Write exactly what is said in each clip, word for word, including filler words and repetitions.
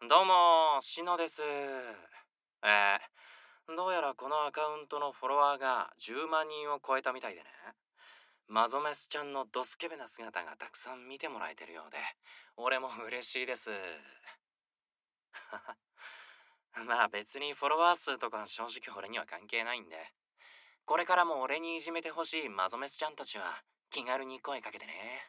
どうも、しのです。えー、どうやらこのアカウントのフォロワーがじゅうまん人を超えたみたいでね。マゾメスちゃんのドスケベな姿がたくさん見てもらえてるようで、俺も嬉しいです。まあ別にフォロワー数とか正直俺には関係ないんで、これからも俺にいじめてほしいマゾメスちゃんたちは気軽に声かけてね。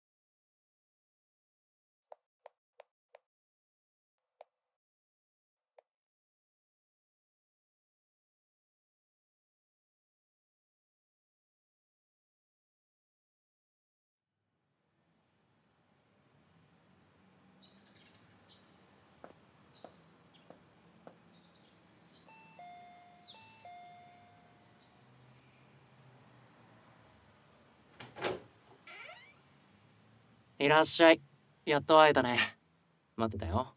いらっしゃい。やっと会えたね。待ってたよ。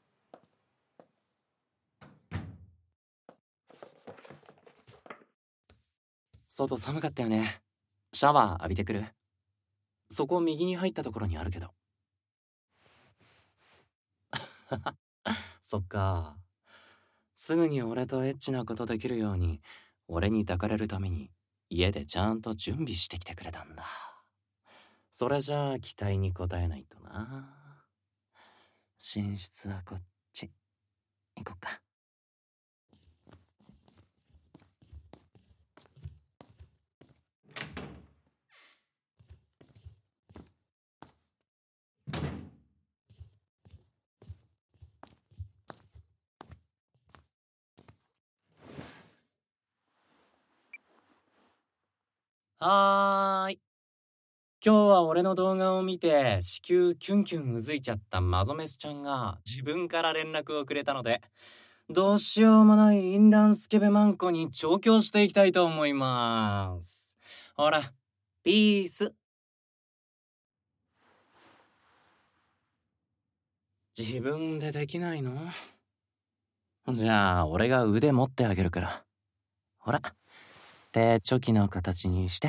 外寒かったよね。シャワー浴びてくる？そこ右に入ったところにあるけど。そっか。すぐに俺とエッチなことできるように、俺に抱かれるために家でちゃんと準備してきてくれたんだ。それじゃあ期待に応えないとな。寝室はこっち。行こっか。はーい。今日は俺の動画を見て子宮キュンキュンうずいちゃったマゾメスちゃんが自分から連絡をくれたので、どうしようもないインランスケベマンコに調教していきたいと思います。ほら、ピース。自分でできないの？じゃあ俺が腕持ってあげるから。ほら、手チョキの形にして。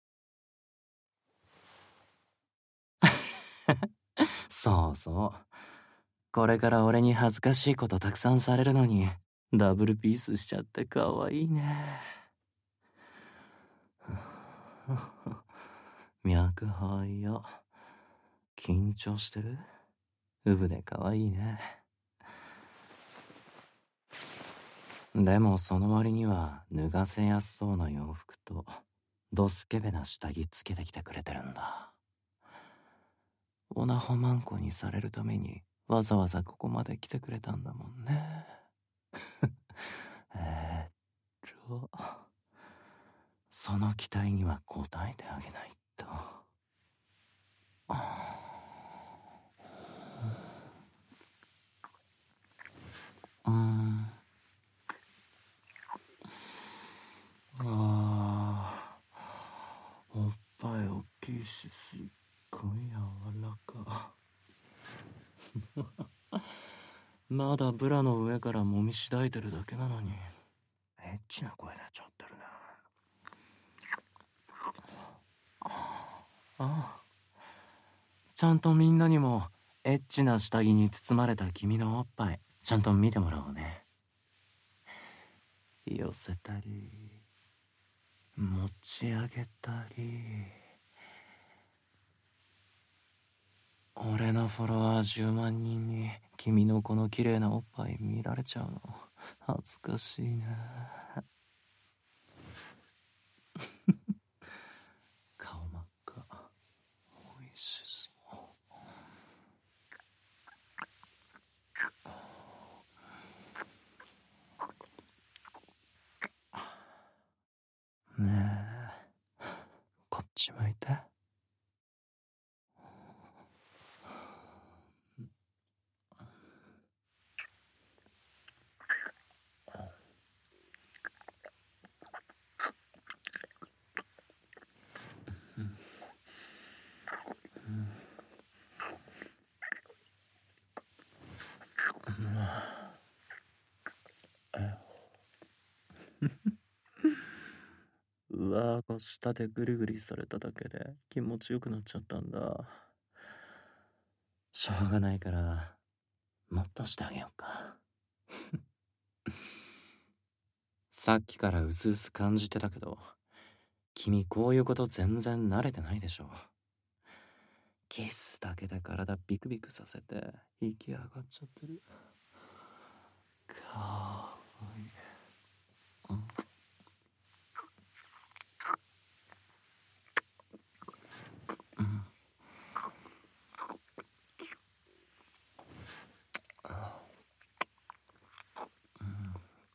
そうそう。これから俺に恥ずかしいことたくさんされるのに、ダブルピースしちゃってかわいいね。脈早。緊張してる？ウブでかわいいね。でもその割には脱がせやすそうな洋服とドスケベな下着つけてきてくれてるんだ。オナホマンコにされるためにわざわざここまで来てくれたんだもんね。えーっとその期待には応えてあげないと。うーん。あー、おっぱい大きいしすっごい柔らか。まだブラの上から揉みしだいてるだけなのにエッチな声出ちゃってるね。ああ、ちゃんとみんなにもエッチな下着に包まれた君のおっぱいちゃんと見てもらおうね。寄せたり持ち上げたり。俺のフォロワーじゅうまん人に君のこの綺麗なおっぱい見られちゃうの恥ずかしいね。顔真っ赤。おいしそうねえ、こっち向いて。うわーが下でグリグリされただけで気持ちよくなっちゃったんだ。しょうがないからもっとしてあげようか。さっきからうすうす感じてたけど、君こういうこと全然慣れてないでしょ。キスだけで体ビクビクさせて息上がっちゃってる。かわいい。うん、うん、うん。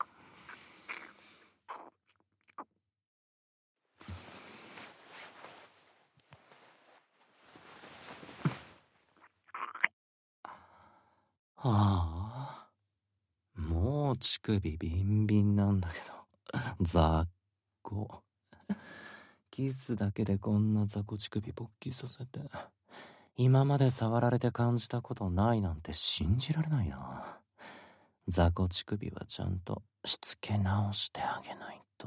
はあ、もう乳首ビンビンなんだけど。雑魚。キスだけでこんな雑魚乳首勃起させて、今まで触られて感じたことないなんて信じられないな。雑魚乳首はちゃんとしつけ直してあげないと。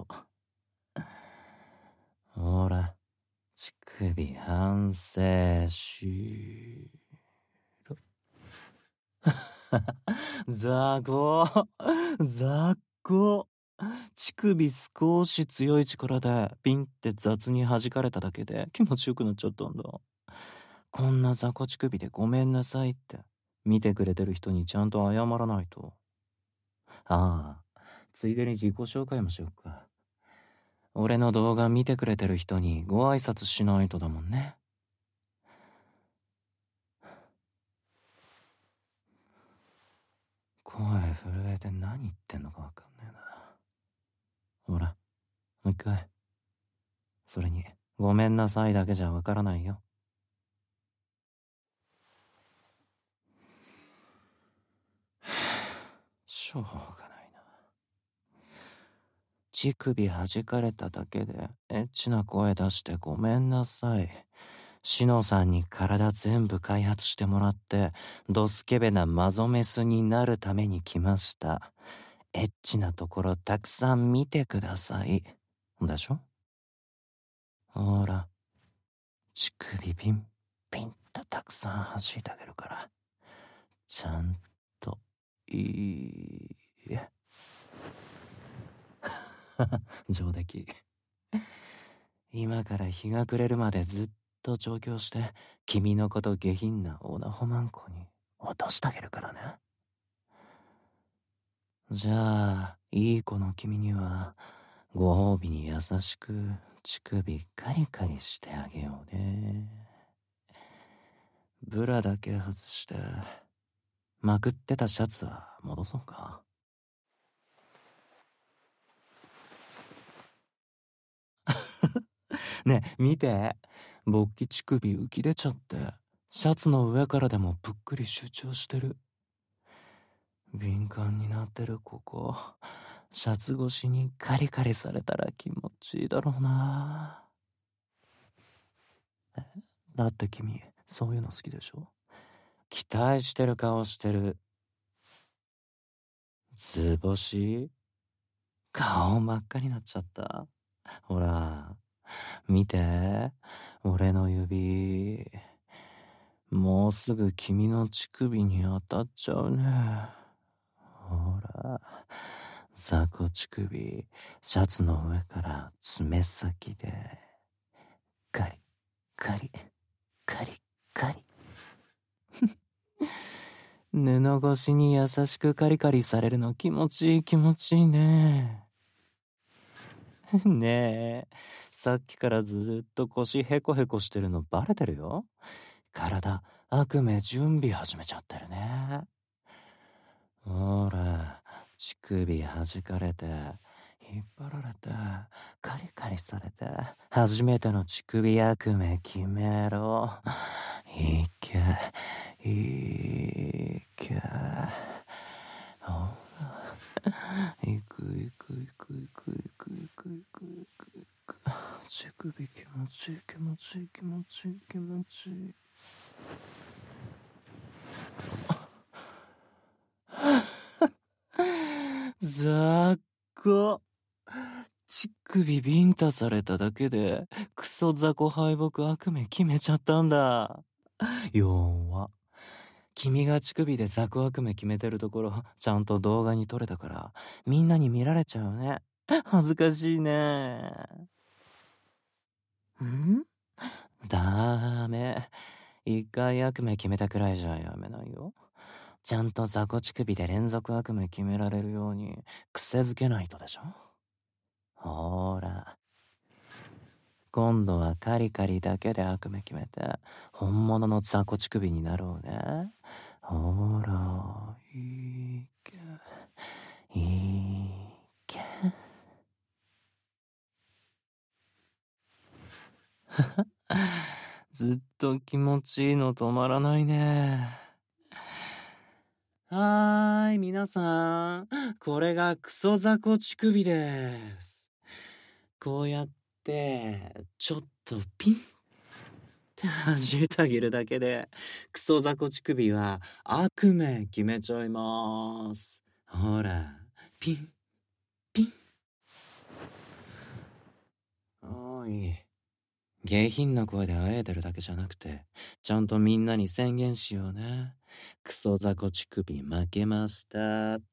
ほら、乳首反省しろ。雑魚、雑魚。乳首少し強い力でピンって雑に弾かれただけで気持ちよくなっちゃったんだ。こんな雑魚乳首でごめんなさいって見てくれてる人にちゃんと謝らないと。ああ、ついでに自己紹介もしよっか。俺の動画見てくれてる人にご挨拶しないとだもんね。声震えて何言ってんのかわかんねえな。ほら、もう一回。それに、ごめんなさいだけじゃわからないよ。しょうがないな。乳首弾かれただけでエッチな声出してごめんなさい。シノさんに体全部開発してもらってドスケベなマゾメスになるために来ました。エッチなところたくさん見てください。でしょ？ほら、乳首ピンピンとたくさん弾いてあげるから、ちゃんといいえ。上出来。今から日が暮れるまでずっと調教して君のこと下品なオナホマンコに落としてあげるからね。じゃあいい子の君にはご褒美に優しく乳首カリカリしてあげようね。ブラだけ外してまくってたシャツは戻そうか。ねえ見て、勃起乳首浮き出ちゃってシャツの上からでもぷっくり集中してる。敏感になってるここ、シャツ越しにカリカリされたら気持ちいいだろうな。え、だって君そういうの好きでしょ？期待してる顔してる。図星？顔真っ赤になっちゃった。ほら見て、俺の指もうすぐ君の乳首に当たっちゃうね。ほら、雑魚乳首、シャツの上から爪先で、カリ、カリ、カリ、カリ。布越しに優しくカリカリされるの気持ちいい気持ちいいね。ねえ、さっきからずっと腰ヘコヘコしてるのバレてるよ。体、悪夢準備始めちゃってるね。ほら、乳首弾かれて、引っ張られて、カリカリされて、初めての乳首悪夢決めろ。いけ、いけ。ほら、いくいくいくいくいくいくいくいくいく。乳首気持ちいい気持ちいい気持ちいい気持ちいい。ざっこ。乳首ビンタされただけでクソ雑魚敗北悪夢決めちゃったんだ。弱。 君が乳首でザコ悪夢決めてるところ、ちゃんと動画に撮れたから、みんなに見られちゃうね。恥ずかしいね。ん？ダメ。一回悪夢決めたくらいじゃやめないよ。ちゃんと雑魚乳首で連続悪夢決められるように癖づけないとでしょ。ほーら。今度はカリカリだけで悪夢決めて、本物の雑魚乳首になろうね。ほら、いいけ、いいけ。ずっと気持ちいいの止まらないね。はーい、皆さん。これがクソ雑魚乳首です。こうやって、ちょっとピンって弾いてあげるだけで、クソ雑魚乳首は悪夢決めちゃいます。ほら、ピン、ピン。おーい。下品な声であえてるだけじゃなくて、ちゃんとみんなに宣言しようね。クソ雑魚乳首負けましたって。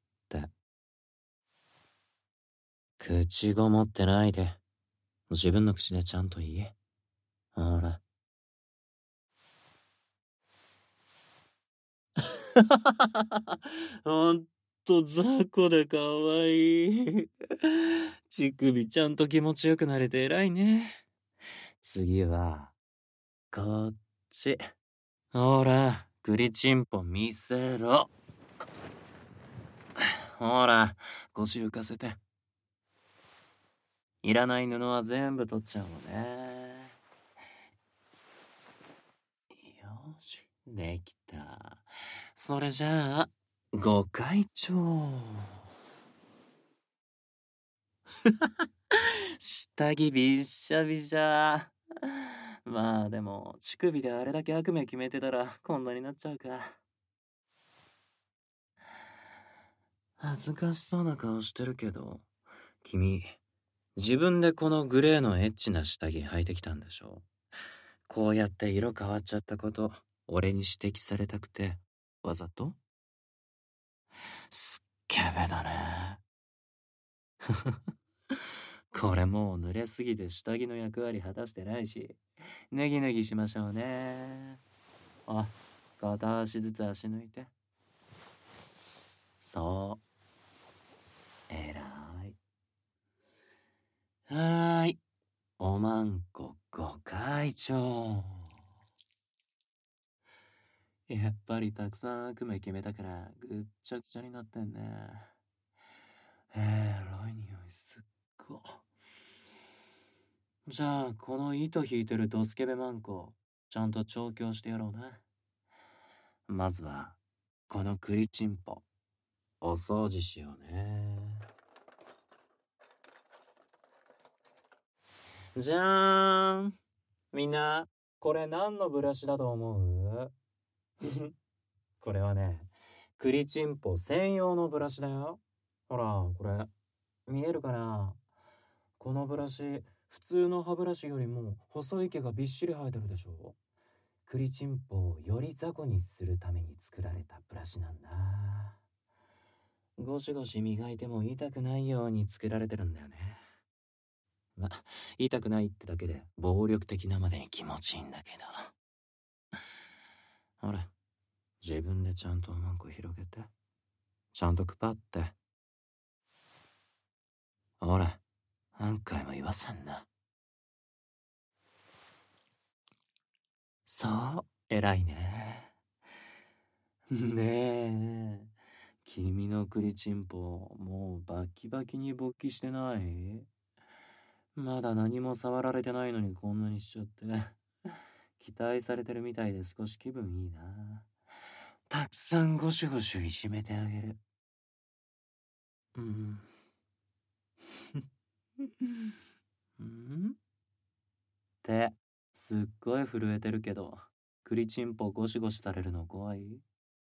口ごもってないで。自分の口でちゃんと言え。ほら。ほんと雑魚でかわいい。乳首ちゃんと気持ちよくなれて偉いね。次は、こっち。ほら、栗チンポ見せろ。ほら、腰浮かせて。いらない布は全部取っちゃうのね。よし、できた。それじゃあ、ご会長。下着びっしゃびしゃ。まあでも、乳首であれだけ悪夢決めてたら、こんなになっちゃうか。恥ずかしそうな顔してるけど、君、自分でこのグレーのエッチな下着履いてきたんでしょ。こうやって色変わっちゃったこと、俺に指摘されたくて、わざと？すっげべだね。これもう濡れすぎて下着の役割果たしてないし、ネギネギしましょうね。あ、片足ずつ足抜いて。そう。えらい。はーい。おまんこご会長。やっぱりたくさん悪夢決めたからぐっちゃぐちゃになってんね。えらい匂いすっご。じゃあこの糸引いてるドスケベマンコちゃんと調教してやろうな。まずはこのクリチンポお掃除しようね。じゃーん。みんなこれ何のブラシだと思う？これはね、クリチンポ専用のブラシだよ。ほら、これ、見えるかな？このブラシ、普通の歯ブラシよりも細い毛がびっしり生えてるでしょ？クリチンポをより雑魚にするために作られたブラシなんだ。ゴシゴシ磨いても痛くないように作られてるんだよね。ま、痛くないってだけで暴力的なまでに気持ちいいんだけど。ほら、自分でちゃんとマンコ広げて。ちゃんとくぱって。ほら、何回も言わせんな。そう、偉いね。ねえ、君のクリチンポ、もうバキバキに勃起してない？まだ何も触られてないのにこんなにしちゃって。期待されてるみたいで少し気分いいな。たくさんゴシュゴシュいじめてあげる。うん。うんってすっごい震えてるけど、クリチンポゴシゴシされるの怖い？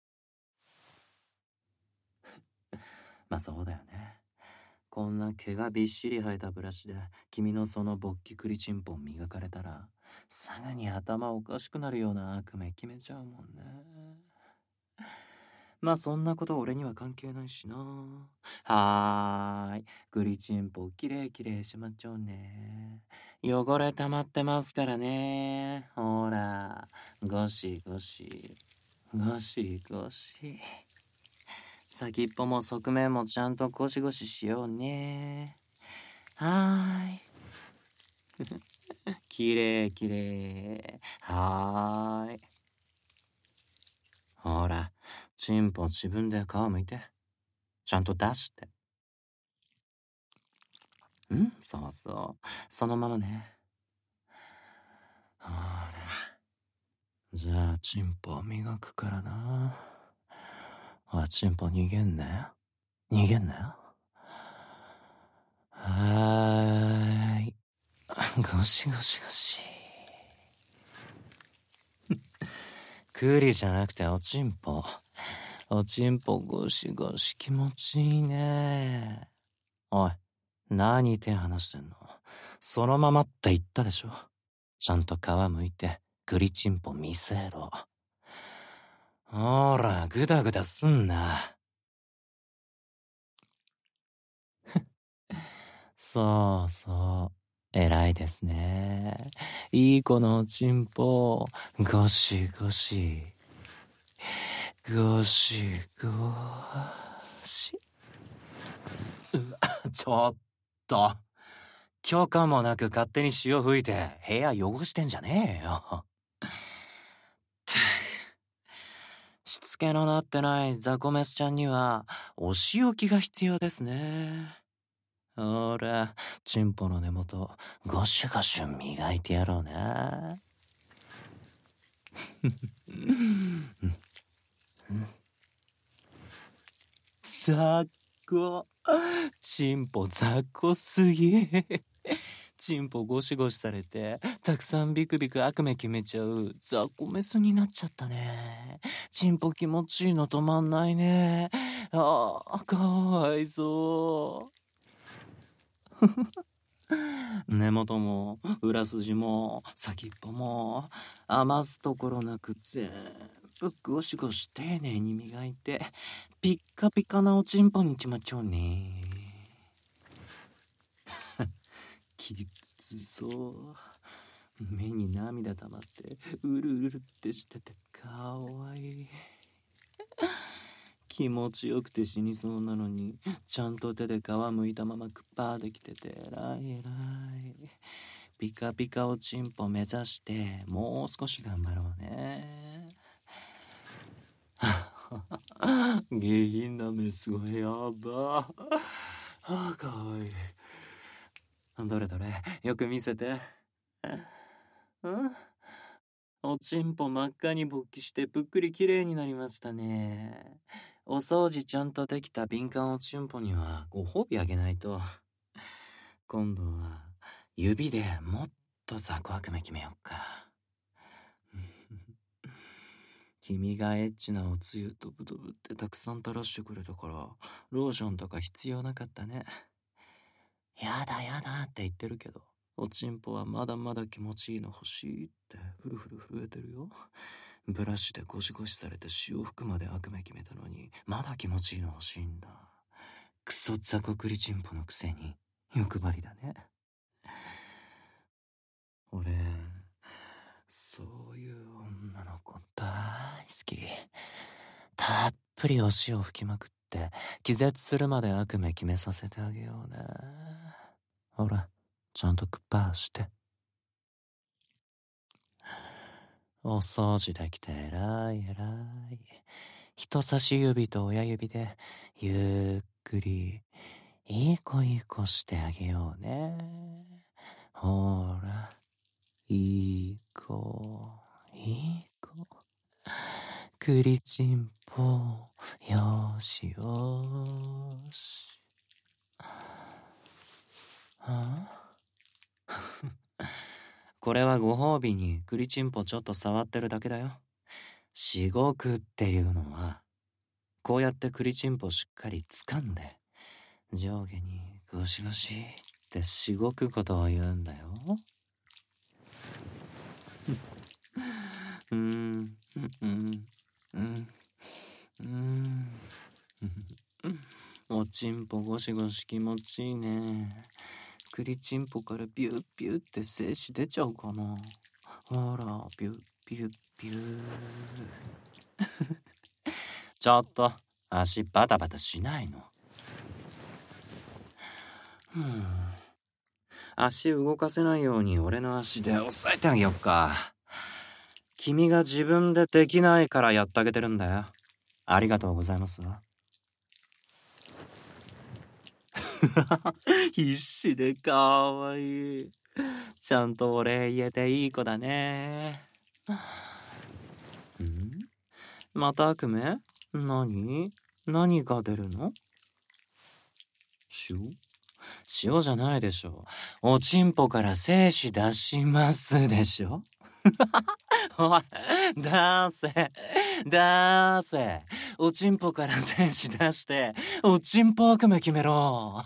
まあそうだよね。こんな毛がびっしり生えたブラシで君のその勃起クリチンポン磨かれたら、さらに頭おかしくなるような悪夢決めちゃうもんね。 まあそんなこと俺には関係ないしな。はーい。グリチンポきれいきれいしまっちゃうね。汚れ溜まってますからね。ほら、ゴシゴシ。ゴシゴシ。先っぽも側面もちゃんとゴシゴシしようね。はーい。きれいきれい。はーい。ほら、チンポ自分で皮むいて。ちゃんと出して。んそうそう。そのままね。ほら。じゃあ、チンポ磨くからな。ほら、チンポ逃げんなよ。逃げんなよ。はーい。ゴシゴシゴシ。クリじゃなくておちんぽ。おちんぽゴシゴシ気持ちいいね。おい、何手離してんの？そのままって言ったでしょ。ちゃんと皮むいて、グリチンポ見せろ。ほら、グダグダすんな。そうそう。偉いですね。いい子のおちんぽ、ゴシゴシ。ゴシゴシ。うわ、ちょっと。許可もなく勝手に潮吹いて部屋汚してんじゃねえよ。しつけのなってないザコメスちゃんにはお仕置きが必要ですね。ほら、チンポの根元ゴシュゴシュ磨いてやろうな。雑魚。チンポ雑魚すぎ。チンポゴシゴシされて、たくさんビクビク悪夢決めちゃう雑魚メスになっちゃったね。チンポ気持ちいいの止まんないね。ああ、かわいそう。根元も裏筋も先っぽも余すところなく全部ゴシゴシ丁寧に磨いてピッカピカなおちんぽにちまっちゃうね。きつそう。目に涙溜まってうるうるってしててかわいい。気持ちよくて死にそうなのにちゃんと手で皮むいたままクッパーできててえらいえらい。ピカピカおちんぽ目指してもう少し頑張ろうね。下品な目すごいやば。ああ、かわいい。どれどれよく見せて。うんおちんぽ真っ赤に勃起してぷっくり綺麗になりましたね。お掃除ちゃんとできた敏感おちんぽにはご褒美あげないと。今度は指でもっと雑魚悪夢決めよっか。君がエッチなおつゆドブドブってたくさん垂らしてくれたからローションとか必要なかったね。やだやだって言ってるけどおちんぽはまだまだ気持ちいいの欲しいってフルフル震えてるよ。ブラシでゴシゴシされて潮吹くまで悪夢決めたのにまだ気持ちいいの欲しいんだ。クソ雑魚クリチンポのくせに欲張りだね。俺そういう女の子大好き。たっぷりお塩吹きまくって気絶するまで悪夢決めさせてあげようね。ほらちゃんとクッパーして。お掃除できてえらいえらい。人差し指と親指でゆっくりいい子いい子してあげようね。ほらいい子いい子クリチンポよしよし。はこれはご褒美にクリチンポちょっと触ってるだけだよ。しごくっていうのはこうやってクリチンポしっかり掴んで上下にゴシゴシってしごくことを言うんだよ。うーん、うん、うん、うん、うん。 チンポゴシゴシ気持ちいいね。クリチンポからビュッビュッって精子出ちゃうかな。ほら、ビュッビュッビュー。ちょっと、足バタバタしないの。ふん。足動かせないように俺の足で押さえてあげよっか。君が自分でできないからやってあげてるんだよ。ありがとうございますわ。必死でかわいい。ちゃんとお礼言えていい子だね。ん？また悪夢？何？何が出るの？塩？塩じゃないでしょ。おちんぽから精子出しますでしょ。おい、出せ、出せ。おちんぽから精子出して、おちんぽ悪夢決めろ。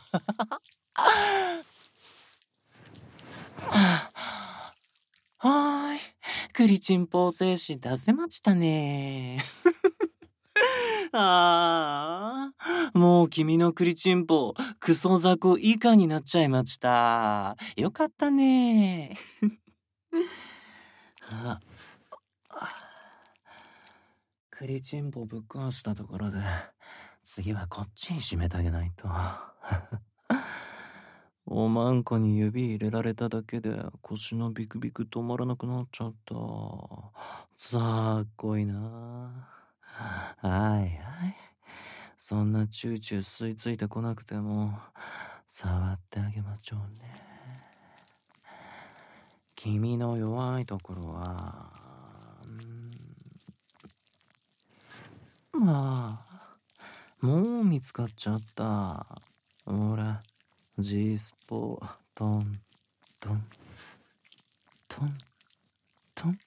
はーい。栗チンポ精子出せましたね。ああ、もう君の栗チンポ、クソ雑魚以下になっちゃいました。よかったね。あ栗チンポぶっ壊したところで、次はこっちに締めてあげないと。おまんこに指入れられただけで腰のビクビク止まらなくなっちゃった。ざっこいな。はいはい。そんなチューチュー吸い付いてこなくても、触ってあげましょうね。君の弱いところは、まあ、もう見つかっちゃった。ほら、G スポ、トン、トン、トン、トン。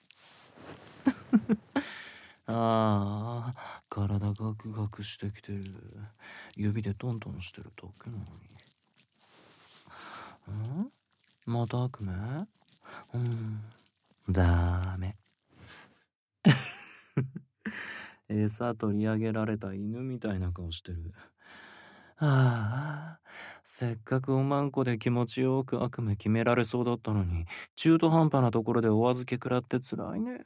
ああ、体ガクガクしてきてる。指でトントンしてるだけなのに。ん？また悪夢？うん、ダメ。餌取り上げられた犬みたいな顔してる。ああ、せっかくおまんこで気持ちよく悪夢決められそうだったのに、中途半端なところでお預け食らってつらいね。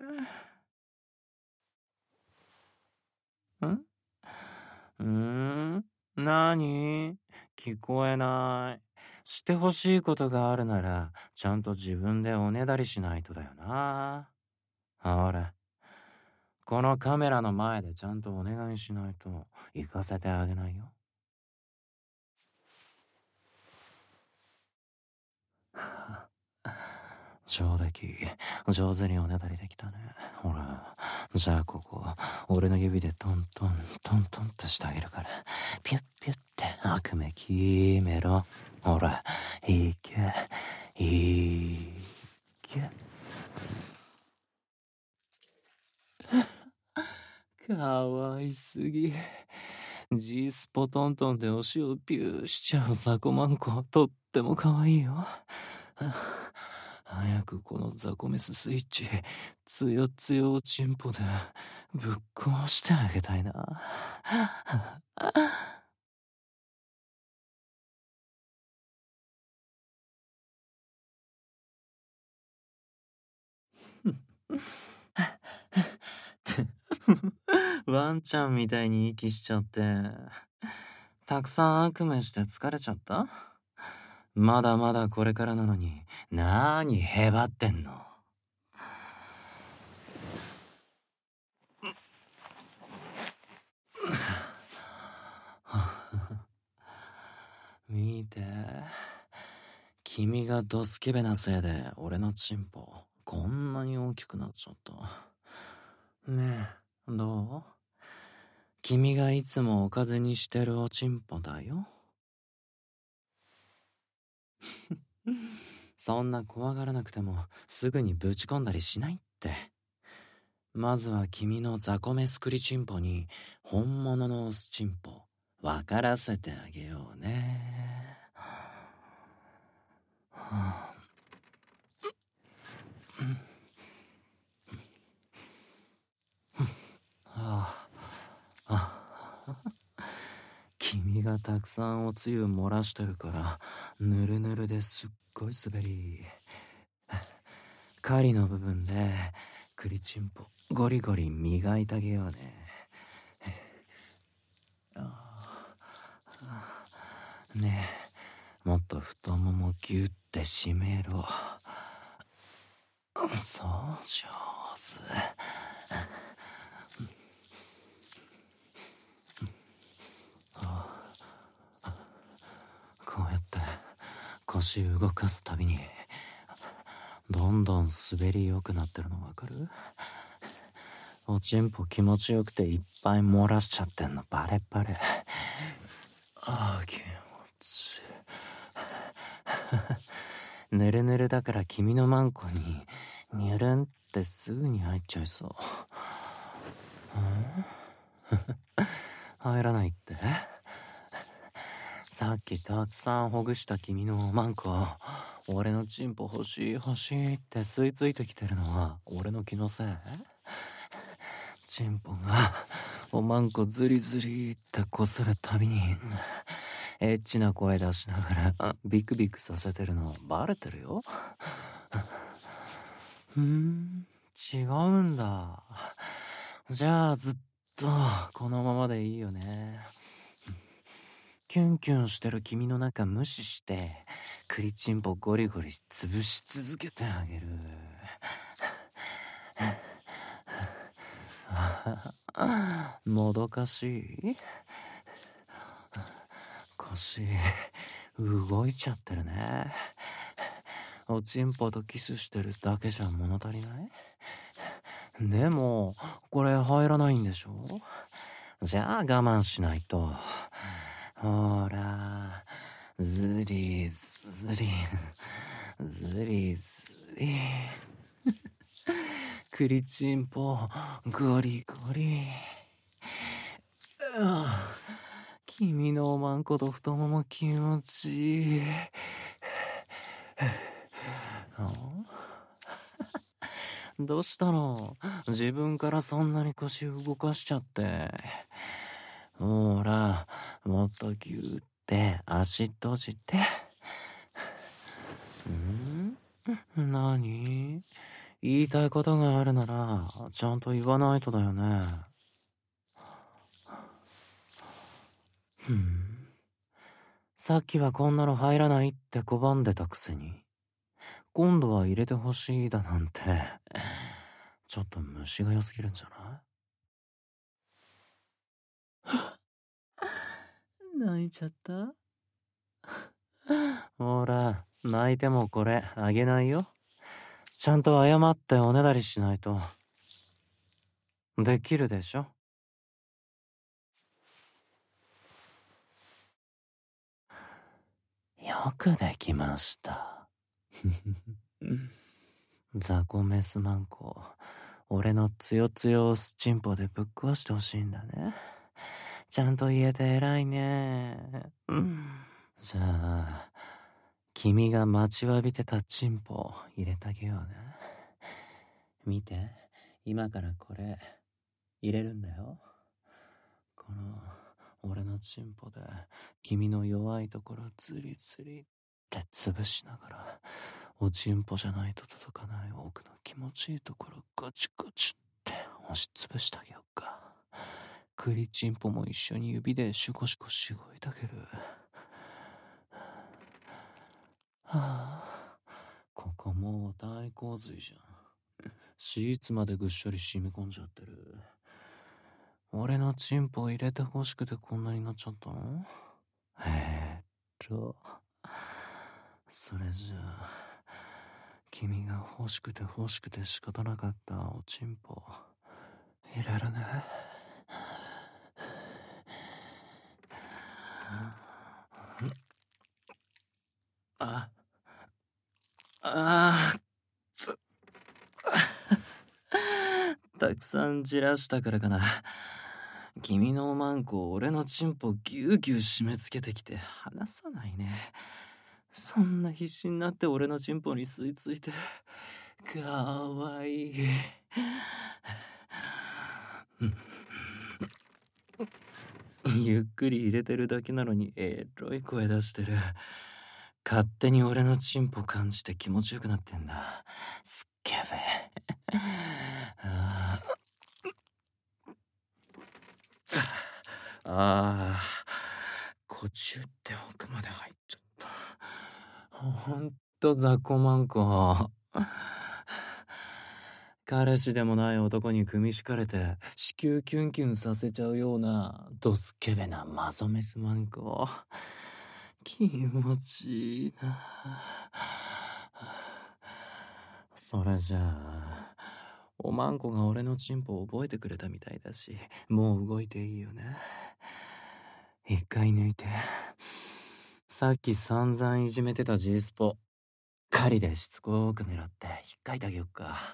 ん？うーん？なに？聞こえない。してほしいことがあるなら、ちゃんと自分でおねだりしないとだよな。ほら、このカメラの前でちゃんとお願いしないと行かせてあげないよ。上出来、上手におねだりできたね。ほら、じゃあここ、俺の指でトントン、トントンとしてあげるから、ピュッピュッって悪夢決めろ。ほら、いけ、いけ。かわいすぎ。G スポトントンでお塩ピューしちゃうザコマンコ、とってもかわいいよ。早くこのザコメススイッチ、つよつよおちんぽでぶっ壊してあげたいな。ワンちゃんみたいに息しちゃって。たくさん悪夢して疲れちゃった？まだまだこれからなのに、なーにへばってんの？見て。君がドスケベなせいで俺のチンポこんなに大きくなっちゃった。ねえ、どう？君がいつもおかずにしてるおちんぽだよ。そんな怖がらなくてもすぐにぶち込んだりしないって。まずは君のザコメスクリチンポに本物のオスチンポ分からせてあげようね。はあ、はあ、 君がたくさんおつゆ漏らしてるからぬるぬるですっごい滑り。狩りの部分で栗チンポゴリゴリ磨いてあげようね。ねえ、もっと太ももギュッて締めろ。そう上手。こうやって腰動かすたびにどんどん滑り良くなってるのわかる？おちんぽ気持ちよくていっぱい漏らしちゃってんのバレバレ。ああ気持ちいい。ぬるぬるだから君のマンコにニュルンってすぐに入っちゃいそう。入らないって？さっきたくさんほぐした君のマンコ、俺のチンポ欲しい欲しいって吸い付いてきてるのは俺の気のせい？チンポがおマンコズリズリってこするたびにエッチな声出しながらビクビクさせてるのバレてるよ。ふーん、違うんだ。じゃあずっとこのままでいいよね。キュンキュンしてる君の中無視して栗チンポゴリゴリ潰し続けてあげる。もどかしい？腰動いちゃってるね。おちんぽとキスしてるだけじゃ物足りない？でもこれ入らないんでしょ？じゃあ我慢しないと。ほらズリズリズリズリ栗チンポゴリゴリ。君のおまんこと太もも気持ちいい。どうしたの？自分からそんなに腰動かしちゃって。ほらもっとギューって足閉じて。ん？何？言いたいことがあるならちゃんと言わないとだよね。ふん、さっきはこんなの入らないって拒んでたくせに今度は入れてほしいだなんてちょっと虫が良すぎるんじゃない？泣いちゃった？ほら泣いてもこれあげないよ。ちゃんと謝っておねだりしないと。できるでしょ？よくできましたザコメスマンコ、俺のつよつよスチンポでぶっ壊してほしいんだね。ちゃんと言えて偉いね。じゃあ君が待ちわびてたチンポ入れてあげようね。見て、今からこれ入れるんだよ。この俺のチンポで君の弱いところズリズリって潰しながら、おチンポじゃないと届かない奥の気持ちいいところゴチゴチって押し潰してあげようか。栗チンポも一緒に指でシュコシュコしごいてあげる。はあ、ここもう大洪水じゃん。シーツまでぐっしょり染み込んじゃってる。俺のチンポ入れてほしくてこんなになっちゃったの？えーっとそれじゃあ君が欲しくて欲しくて仕方なかったおチンポ入れるね。ああつたくさんじらしたからかな。君のおまんこ俺のチンポぎゅうぎゅう締め付けてきて離さないね。そんな必死になって俺のチンポに吸い付いてかわいい。 ゆっくり入れてるだけなのにエロい声出してる。勝手に俺のチンポ感じて気持ちよくなってんだ。すっげえべ。あーあー、こちゅって奥まで入っちゃった。ほんと雑魚マンコ。彼氏でもない男に組み敷かれて子宮キュンキュンさせちゃうようなドスケベなマゾメスマンコ。気持ちいいな。それじゃあおまんこが俺のチンポを覚えてくれたみたいだし、もう動いていいよね。一回抜いて。さっき散々いじめてた G スポ狩りでしつこく狙って引っかいてあげよっか。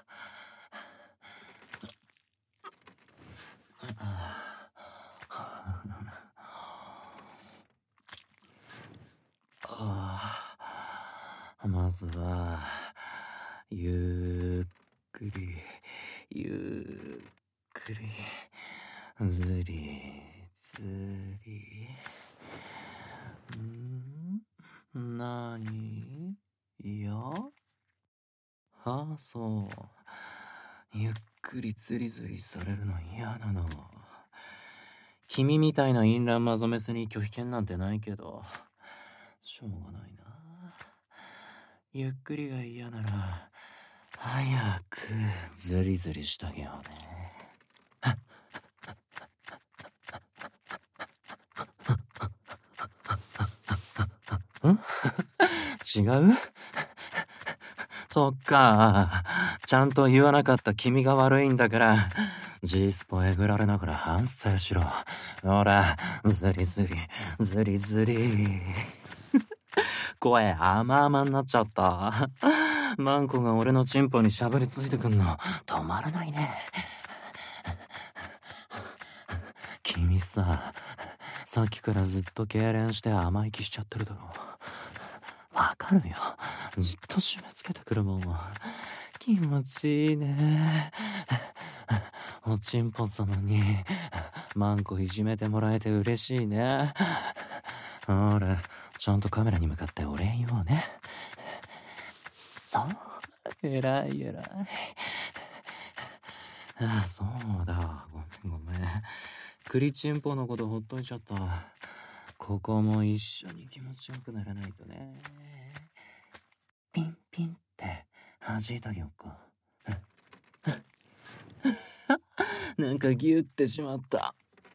まずはゆっくりゆっくりずりずり。んなにいやあ、そう。ゆっくりずりずりされるの嫌なの。君みたいな淫乱マゾメスに拒否権なんてないけど、しょうがないな。ゆっくりが嫌なら、早くずりずりしてあげようね。ん違う？そっか。ちゃんと言わなかった君が悪いんだから、G スポえぐられながら反省しろ。ほら、ずりずり、ずりずり。声甘々になっちゃった。マンコが俺のチンポにしゃぶりついてくんの止まらないね。君さ、さっきからずっと痙攣して甘い気しちゃってるだろ。わかるよ。ずっと締め付けてくるもん。気持ちいいね。おちんぽ様にマンコいじめてもらえて嬉しいね。ほら、ちゃんとカメラに向かってお礼言おうね。そう、偉い偉い。ああ、そうだ。ごめんごめん。クリチンポのことほっといちゃった。ここも一緒に気持ちよくならないとね。ピンピンって弾いてあげようか。なんかギュってしまった。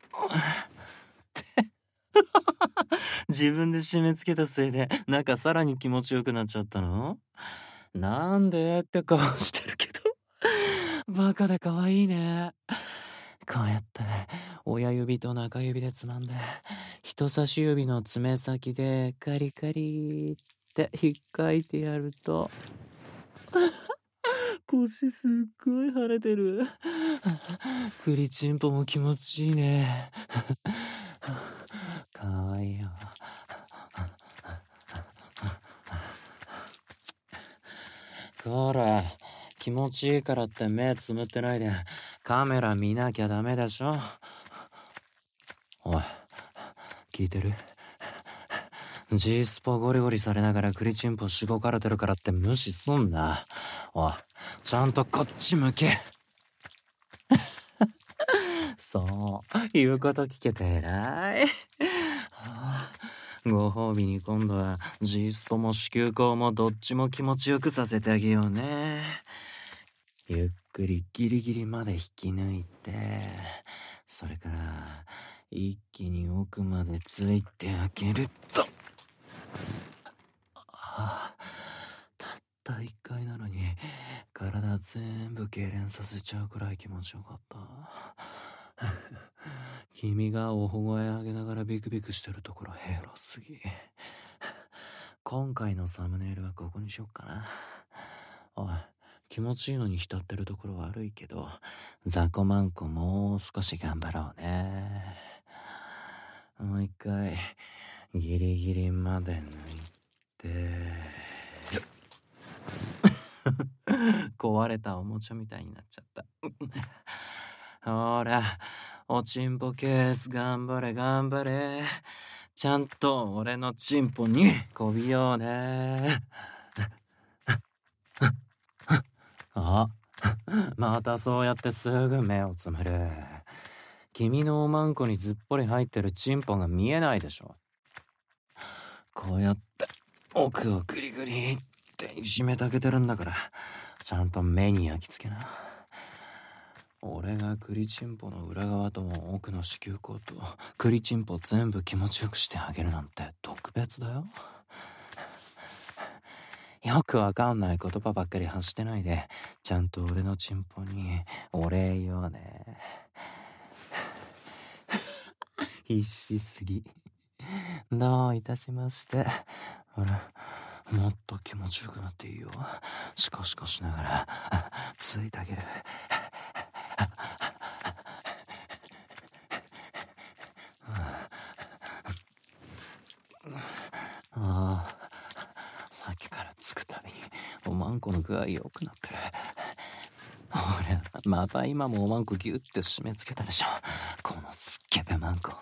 自分で締め付けたせいで中さらに気持ちよくなっちゃったの？なんでって顔してるけどバカで可愛いね。こうやって親指と中指でつまんで人差し指の爪先でカリカリって引っかいてやると腰すっごい腫れてる。クリチンポも気持ちいいね。かわいいよ。ほら、気持ちいいからって目つむってないでカメラ見なきゃダメでしょ。おい、聞いてる？ G スポゴリゴリされながらクリチンポしごかれてるからって無視すんな。おい、ちゃんとこっち向け。そう、言うこと聞けて偉い。ご褒美に今度は G スポも子宮口もどっちも気持ちよくさせてあげようね。ゆっくりギリギリまで引き抜いて、それから一気に奥までついてあげると。ああ、たった一回なのに体全部痙攣させちゃうくらい気持ちよかった。君がおほ声上げながらビクビクしてるところヘロすぎ。今回のサムネイルはここにしよっかな。おい、気持ちいいのに浸ってるところ悪いけど、ザコマンコもう少し頑張ろうね。もう一回ギリギリまで抜いて。壊れたおもちゃみたいになっちゃった。ほら、 おちんぽケース頑張れ頑張れ。ちゃんと俺のチンポにこびようね。あ、またそうやってすぐ目をつむる。君のおまんこにずっぽり入ってるチンポが見えないでしょ。こうやって奥をグリグリっていじめてあげてるんだから、ちゃんと目に焼き付けな。俺がクリチンポの裏側と奥の子宮口とクリチンポ全部気持ちよくしてあげるなんて特別だよ。よくわかんない言葉ばっかり発してないで、ちゃんと俺のチンポにお礼言おうね。必死すぎ。どういたしまして。ほら、もっと気持ちよくなっていいよ。シコシコしながらついてあげる。ああ、さっきからつくたびにおまんこの具合良くなってる。俺また今もおまんこギュッて締め付けたでしょ、このスッケベマンコ。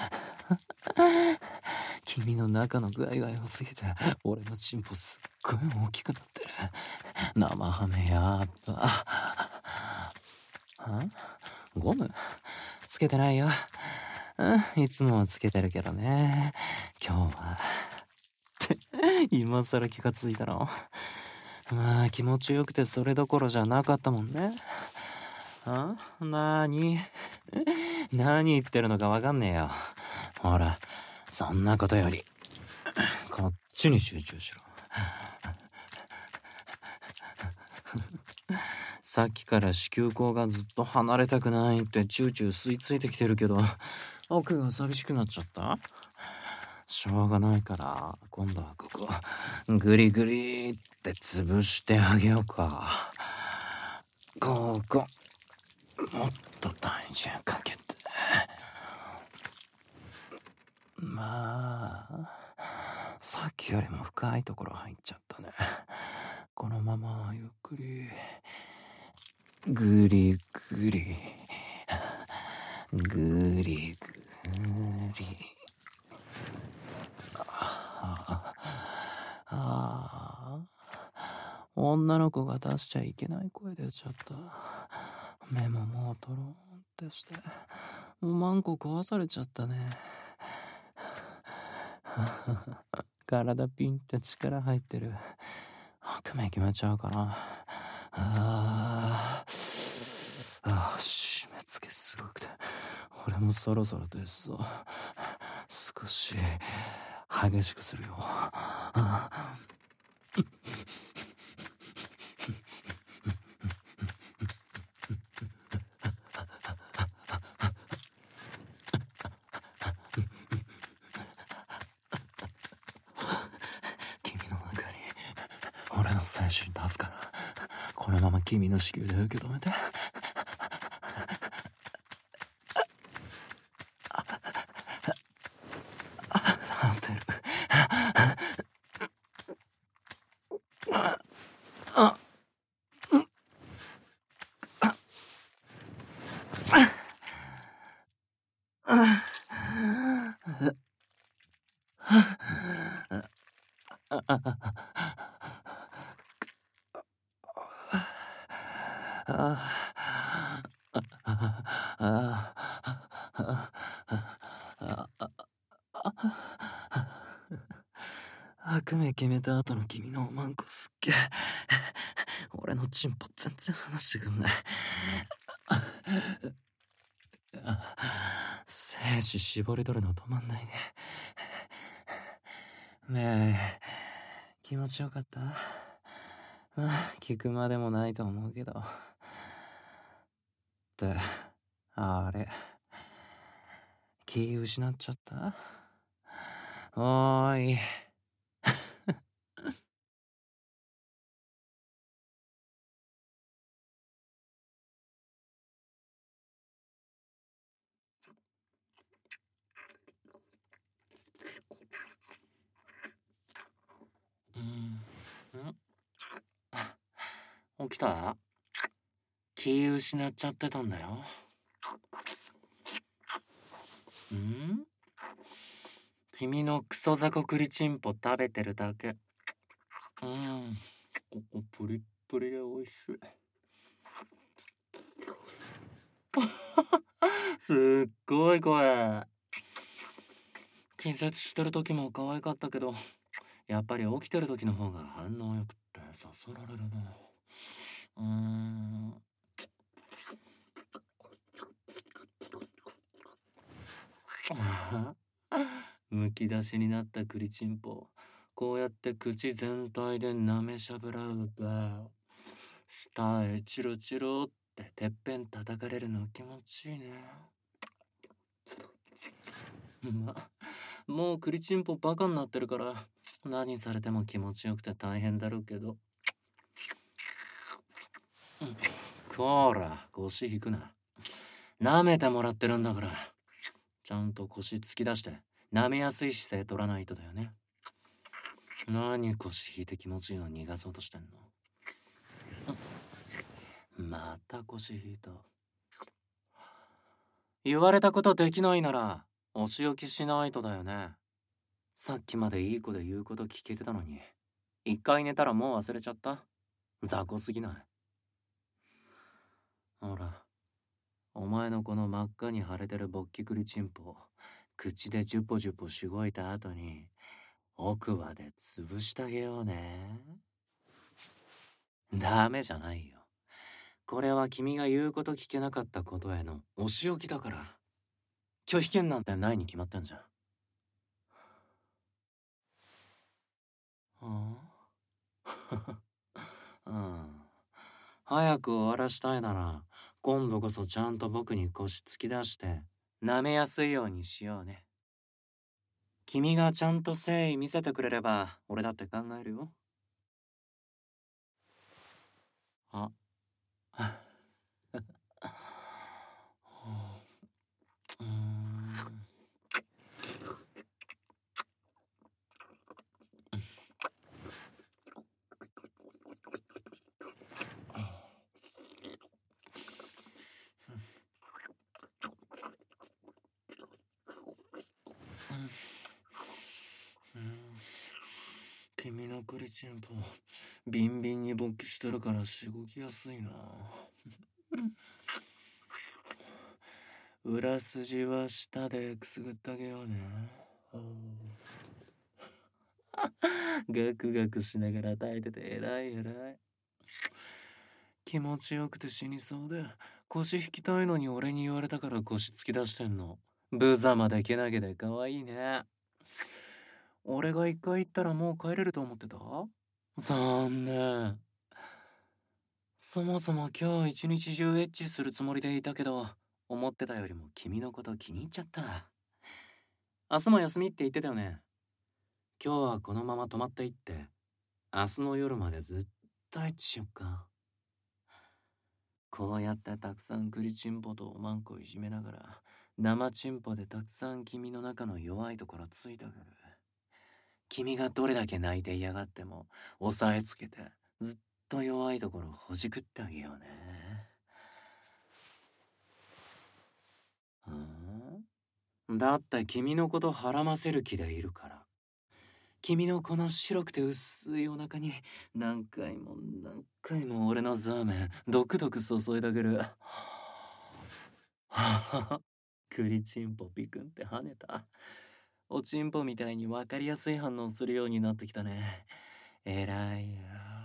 君の中の具合が良すぎて俺のチンポすっごい大きくなってる。生ハメやっぱ。はゴムつけてないよ。うん、いつもはつけてるけどね。今日はって今更気がついたの。まあ気持ちよくてそれどころじゃなかったもんね。あ、なーに何言ってるのかわかんねえよ。ほら、そんなことよりこっちに集中しろ。さっきから子宮口がずっと離れたくないってチューチュー吸い付いてきてるけど、奥が寂しくなっちゃった？しょうがないから今度はここグリグリって潰してあげようか。ここもっと体重かけて。まあさっきよりも深いところ入っちゃったね。このままゆっくりグリグリグリグリ。ああ、女の子が出しちゃいけない声出ちゃった。目ももうトローンってしておまんこ壊されちゃったね。体ピンって力入ってる。悪夢決めちゃうかな。あーあー、締め付けすごくて俺もそろそろですぞ。少し激しくするよ。君の中に俺の精神出すから、このまま君の子宮で受け止めて。悪夢決めた後の君のおまんこすっげえ。俺のチンポ全然離してくんない。精子絞り取るの止まんないね。ねえ、気持ちよかった？まあ聞くまでもないと思うけど。ってあれ、気失っちゃった？おーい。うん、ん？起きた？気失っちゃってたんだよ。 ん？君のクソザコ栗チンポ食べてるだけ。うん。プリップリで美味しい。すっごい声。気絶してる時も可愛かったけど、やっぱり起きてる時の方が反応良くってそそられるな。うーん。むき出しになった栗チンポ。こうやって口全体で舐めしゃぶらうと、舌へチロチロっててっぺん叩かれるの気持ちいいね。ま、もう栗チンポバカになってるから何されても気持ちよくて大変だろうけど。うん、こーら、腰引くな。舐めてもらってるんだから、ちゃんと腰突き出して舐めやすい姿勢取らないとだよね。何腰引いて気持ちいいの逃がそうとしてんの。また腰引いた。言われたことできないならお仕置きしないとだよね。さっきまでいい子で言うこと聞けてたのに、一回寝たらもう忘れちゃった。雑魚すぎない。ほら、お前のこの真っ赤に腫れてる勃起栗チンポ、口でジュポジュポしごいた後に奥歯で潰してあげようね。ダメじゃないよ。これは君が言うこと聞けなかったことへのお仕置きだから。拒否権なんてないに決まってんじゃん。ああうん。早く終わらしたいなら、今度こそちゃんと僕に腰突き出して、舐めやすいようにしようね。君がちゃんと誠意見せてくれれば、俺だって考えるよ。あ。うーん。君の栗チンポ、ビンビンに勃起してるからしごきやすいな。裏筋は舌でくすぐってあげようね。ガクガクしながら耐えてて偉い偉い。気持ちよくて死にそうで、腰引きたいのに俺に言われたから腰突き出してんの。ブザまでけなげで可愛いね。俺が一回行ったらもう帰れると思ってた？残念。そもそも今日一日中エッチするつもりでいたけど、思ってたよりも君のこと気に入っちゃった。明日も休みって言ってたよね。今日はこのまま泊まっていって、明日の夜までずっとエッチしよっか。こうやってたくさん栗チンポとおまんこいじめながら、生チンポでたくさん君の中の弱いところついたがる。君がどれだけ泣いて嫌がっても押さえつけて、ずっと弱いところほじくってあげようね。ん？だって君のことはらませる気でいるから。君のこの白くて薄いお腹に何回も何回も俺のザーメンドクドク注いだげる。ははは。栗チンポピクンって跳ねた。おちんぽみたいに分かりやすい反応するようになってきたね。えらいよ。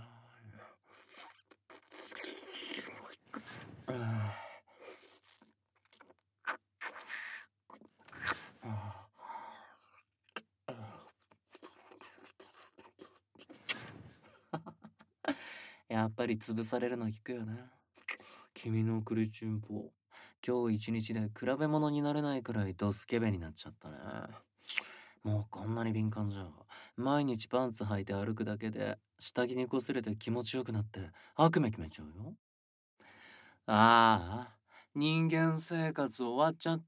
やっぱり潰されるの効くよね。君の栗チンポ、今日一日で比べ物になれないくらいドスケベになっちゃったね。もうこんなに敏感じゃ、毎日パンツ履いて歩くだけで下着に擦れて気持ちよくなって悪夢決めちゃうよ。ああ、人間生活終わっちゃった。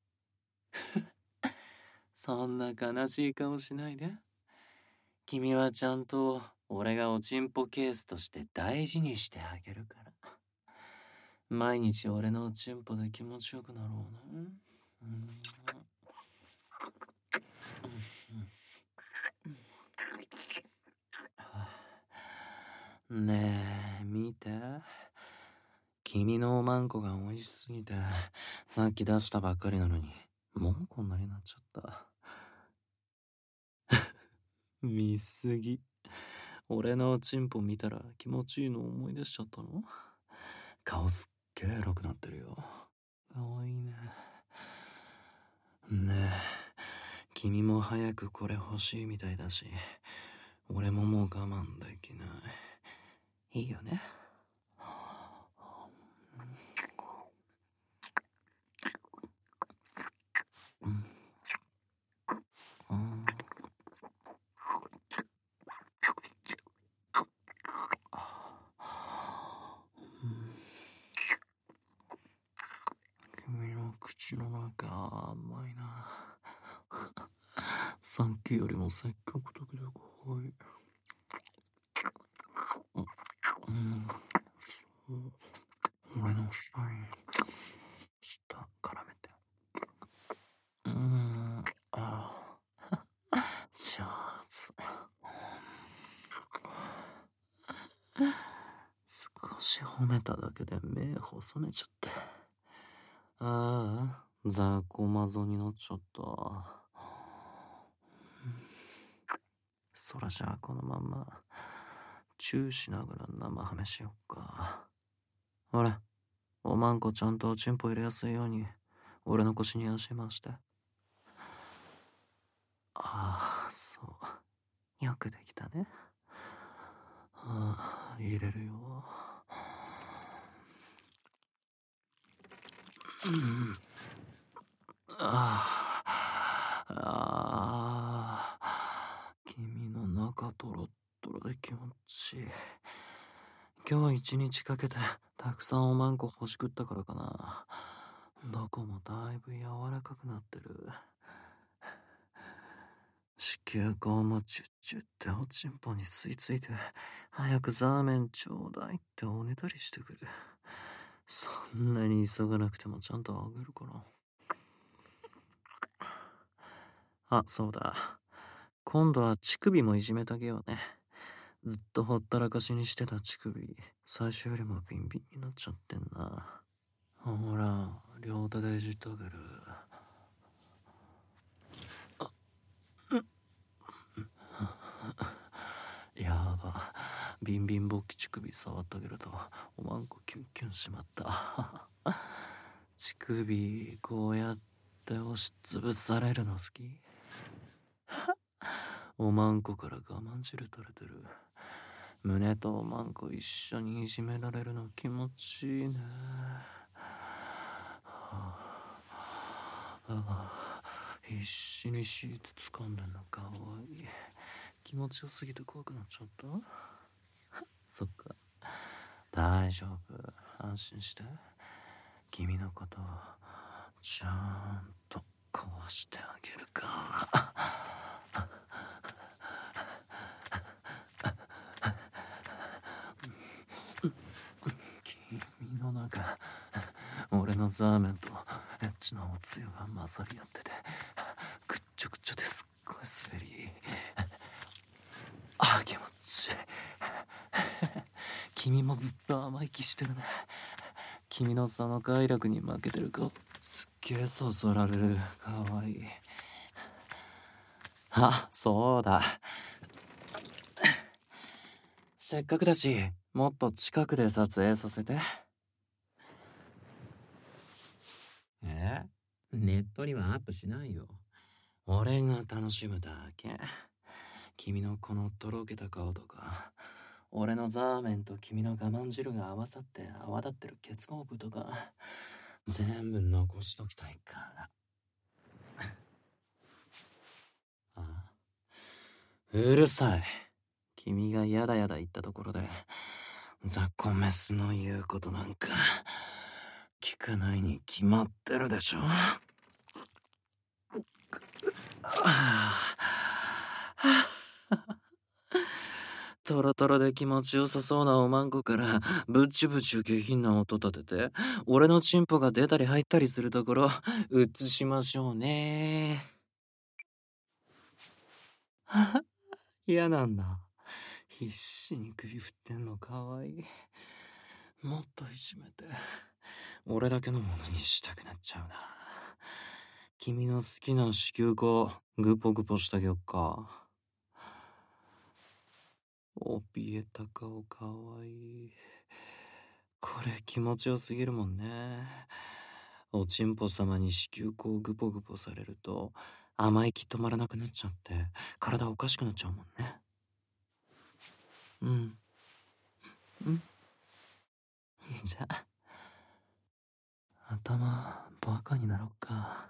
そんな悲しい顔しないで。君はちゃんと俺がおちんぽケースとして大事にしてあげるから。毎日俺のおちんぽで気持ちよくなろうね。うんねえ、見て。君のおまんこが美味しすぎて、さっき出したばっかりなのに、もうこんなになっちゃった。見すぎ。俺のチンポ見たら気持ちいいの思い出しちゃったの？顔すっげえエロくなってるよ。かわいいね。ねえ、君も早くこれ欲しいみたいだし、俺ももう我慢できない。いいよね。うん。うん。君の口の中甘いな。さっきよりも積極的で怖い。うん。そう。俺の下に舌絡めて。うーん。ああ。上手。少し褒めただけで目細めちゃって。ああ、雑魚マゾになっちゃった。そらじゃあこのまんまチューしながら生ハメしよっか。ほら、おまんこちゃんとチンポ入れやすいように俺の腰に足回して。ああ、そう。よくできたね。ああ、入れるよ。うん。ああ、ああ、君の中トロットロで気持ちいい。今日一日かけてたくさんおまんこ欲しくったからかな。どこもだいぶ柔らかくなってる。子宮口もチュッチュっておちんぽに吸い付いて、早くザーメンちょうだいっておねだりしてくる。そんなに急がなくてもちゃんとあげるから。あ、そうだ。今度は乳首もいじめてあげようね。ずっとほったらかしにしてた乳首、最初よりもビンビンになっちゃってんな。ほら、両手でいじってあげる。やば。ビンビン勃起乳首触ってあげると、おまんこキュンキュンしまった。乳首、こうやって押しつぶされるの好き？おまんこから我慢汁垂れてる。胸とおまんこ一緒にいじめられるの気持ちいいね。ああ、必死にシーツ掴んでんのかわいい。気持ちよすぎて怖くなっちゃった？そっか。大丈夫。安心して。君のことをちゃんと壊してあげるから。君の中、俺のザーメンとエッチなおつゆが混ざり合ってて、ぐっちょぐちょですっごい滑り。ああ、気持ちいい。君もずっと甘い気してるね。君のその快楽に負けてる顔、すっげえそそられる。かわいい。あ、そうだ。せっかくだし、もっと近くで撮影させて。え？ネットにはアップしないよ。俺が楽しむだけ。君のこのとろけた顔とか、俺のザーメンと君の我慢汁が合わさって泡立ってる結合部とか、全部残しときたいから。ああ、うるさい。君がやだやだ言ったところで、雑魚メスの言うことなんか、聞かないに決まってるでしょ。トロトロで気持ちよさそうなおまんこからブチブチ下品な音立てて、俺のチンポが出たり入ったりするところ映しましょうね。嫌なんだ。 必死に首振ってんのかわいい。もっといじめて俺だけのものにしたくなっちゃうな。君の好きな子宮口グポグポしてあげよっか。怯えた顔かわいい。これ気持ちよすぎるもんね。おちんぽ様に子宮口グポグポされると甘い気止まらなくなっちゃって体おかしくなっちゃうもんね。うんうんじゃあ頭バカになろっか。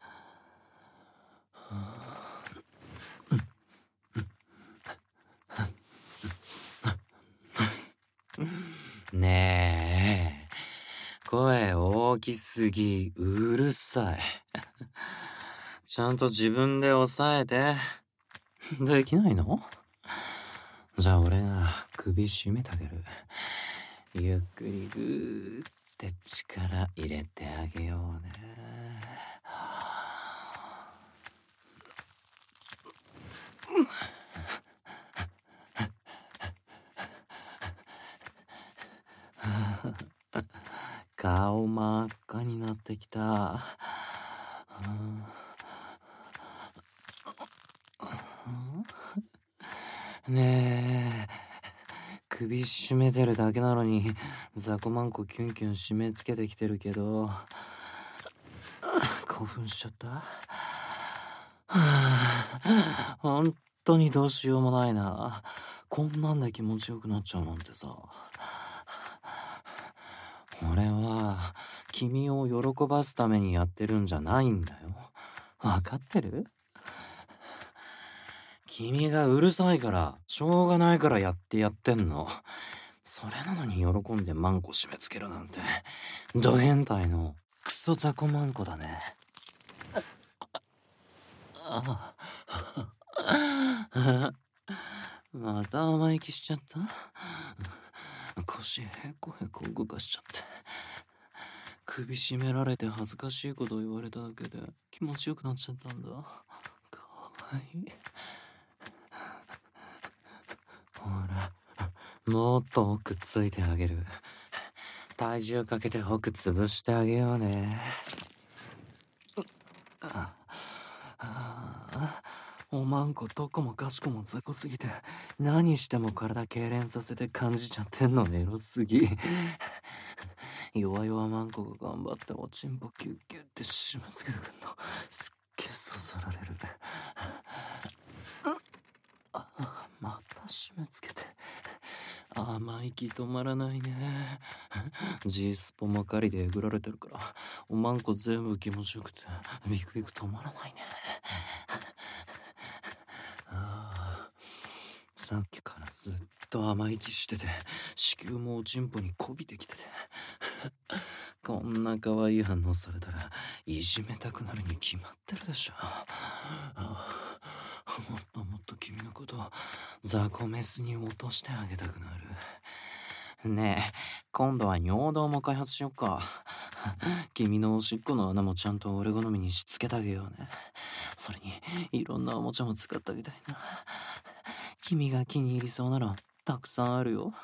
ねえ、声大きすぎ、うるさい。ちゃんと自分で抑えて。できないの？じゃあ俺が首絞めてあげる。ゆっくりぐーって力入れてあげようね。顔真っ赤になってきた。ねえ、首絞めてるだけなのにザコマンコキュンキュン締め付けてきてるけど興奮しちゃった。本当にどうしようもないな。こんなんで気持ちよくなっちゃうなんてさ。俺は君を喜ばすためにやってるんじゃないんだよ。わかってる？君がうるさいからしょうがないからやってやってんの。それなのに喜んでマンコ締め付けるなんてド変態のクソザコマンコだね。ああまた甘い気しちゃった。腰へこへこ動かしちゃって首絞められて恥ずかしいこと言われただけで気持ちよくなっちゃったんだ。かわいい。ほらもっと奥ついてあげる。体重かけて奥潰してあげようね。ああ、おまんこどこもかしこも雑魚すぎて何しても体痙攣させて感じちゃってんのエロすぎ。弱々まんこが頑張っておちんぽキュッキュッって締め付けてくんのすっげえそそられる。あ、また締め付けて甘い気止まらないね。G スポも狩りでえぐられてるからおまんこ全部気持ちよくてビクビク止まらないね。ああ、さっきからずっと甘い気してて子宮もおちんぽにこびてきててこんな可愛い反応されたらいじめたくなるに決まってるでしょ。あもっともっと君のことをザコメスに落としてあげたくなる。ねえ、今度は尿道も開発しよっか。君のおしっこの穴もちゃんと俺好みにしつけてあげようね。それにいろんなおもちゃも使ってあげたいな。君が気に入りそうならたくさんあるよ。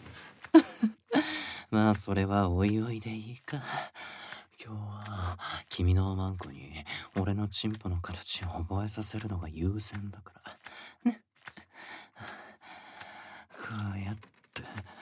まあそれはおいおいでいいか。今日は君のおまんこに俺のチンポの形を覚えさせるのが優先だからね。こうやって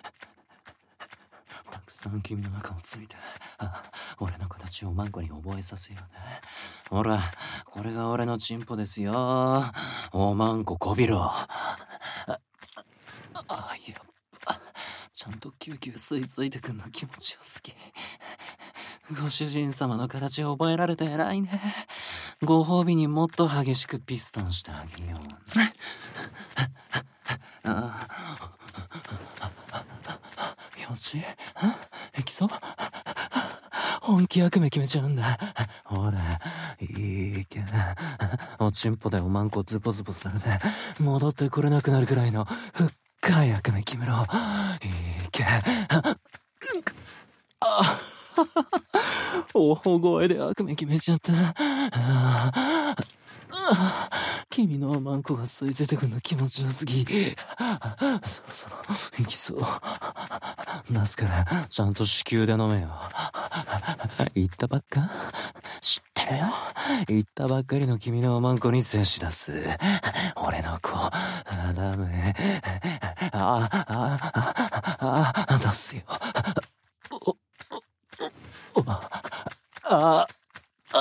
たくさん君の中をついて俺の形をおまんこに覚えさせようね。ほらこれが俺のチンポですよ。おまんここびろ。ああやっぱちゃんとキューキュー吸い付いてくんの気持ちよすぎ。ご主人様の形を覚えられて偉いね。ご褒美にもっと激しくピストンしてあげよう。ああ、よし、いきそう。本気悪夢決めちゃうんだ。ほら、いいけ。おちんぽでおまんこズボズボされて戻ってこれなくなるくらいの深い悪夢決めろ。いいけ。あ大声で悪夢決めちゃった。 君のマンコが吸い付いてくんの気持ちよすぎ。そろそろ行きそう。出すからちゃんと子宮で飲めよ。言ったばっか知ってるよ。言ったばっかりの君のマンコに精子出す。俺の子、ダメ。あ、あ、あ、あ、出すよ。お、お、あ、あ、あ、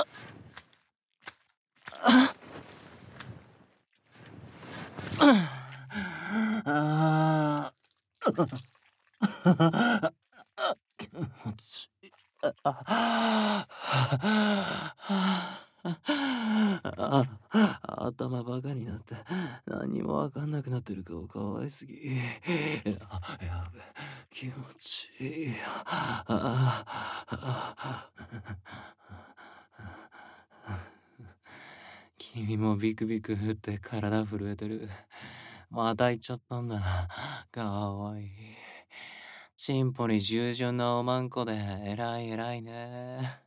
あ、気持ちいい。あ、頭バカになって何もわかんなくなってる顔かわいすぎ。やべ、気持ちいい。君もビクビク振って体震えてる。また行っちゃったんだ。かわいい。チンポに従順なおまんこで偉い偉いね。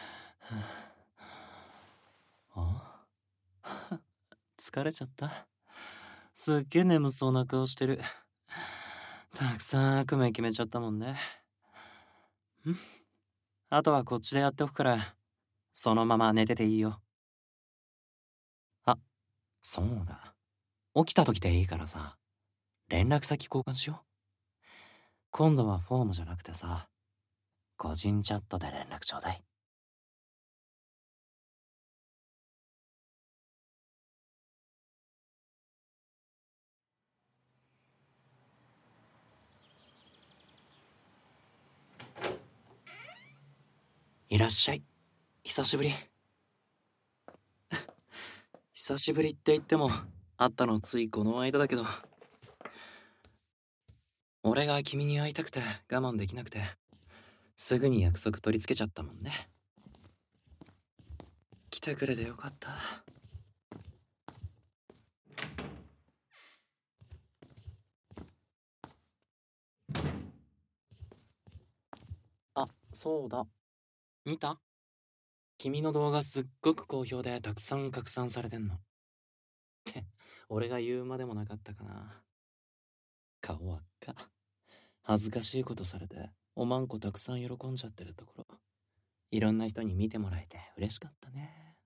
あ疲れちゃった。すっげえ眠そうな顔してる。たくさん悪夢決めちゃったもんね。んあとはこっちでやっておくから、そのまま寝てていいよ。あ、そうだ。起きた時でいいからさ、連絡先交換しよう。今度はフォームじゃなくてさ、個人チャットで連絡ちょうだい。いらっしゃい。久しぶり。久しぶりって言っても、会ったのついこの間だけど。俺が君に会いたくて我慢できなくて、すぐに約束取り付けちゃったもんね。来てくれてよかった。あ、そうだ。見た？君の動画すっごく好評でたくさん拡散されてんの。って、俺が言うまでもなかったかな。顔真っ赤。恥ずかしいことされて、おまんこたくさん喜んじゃってるところ。いろんな人に見てもらえて嬉しかったね。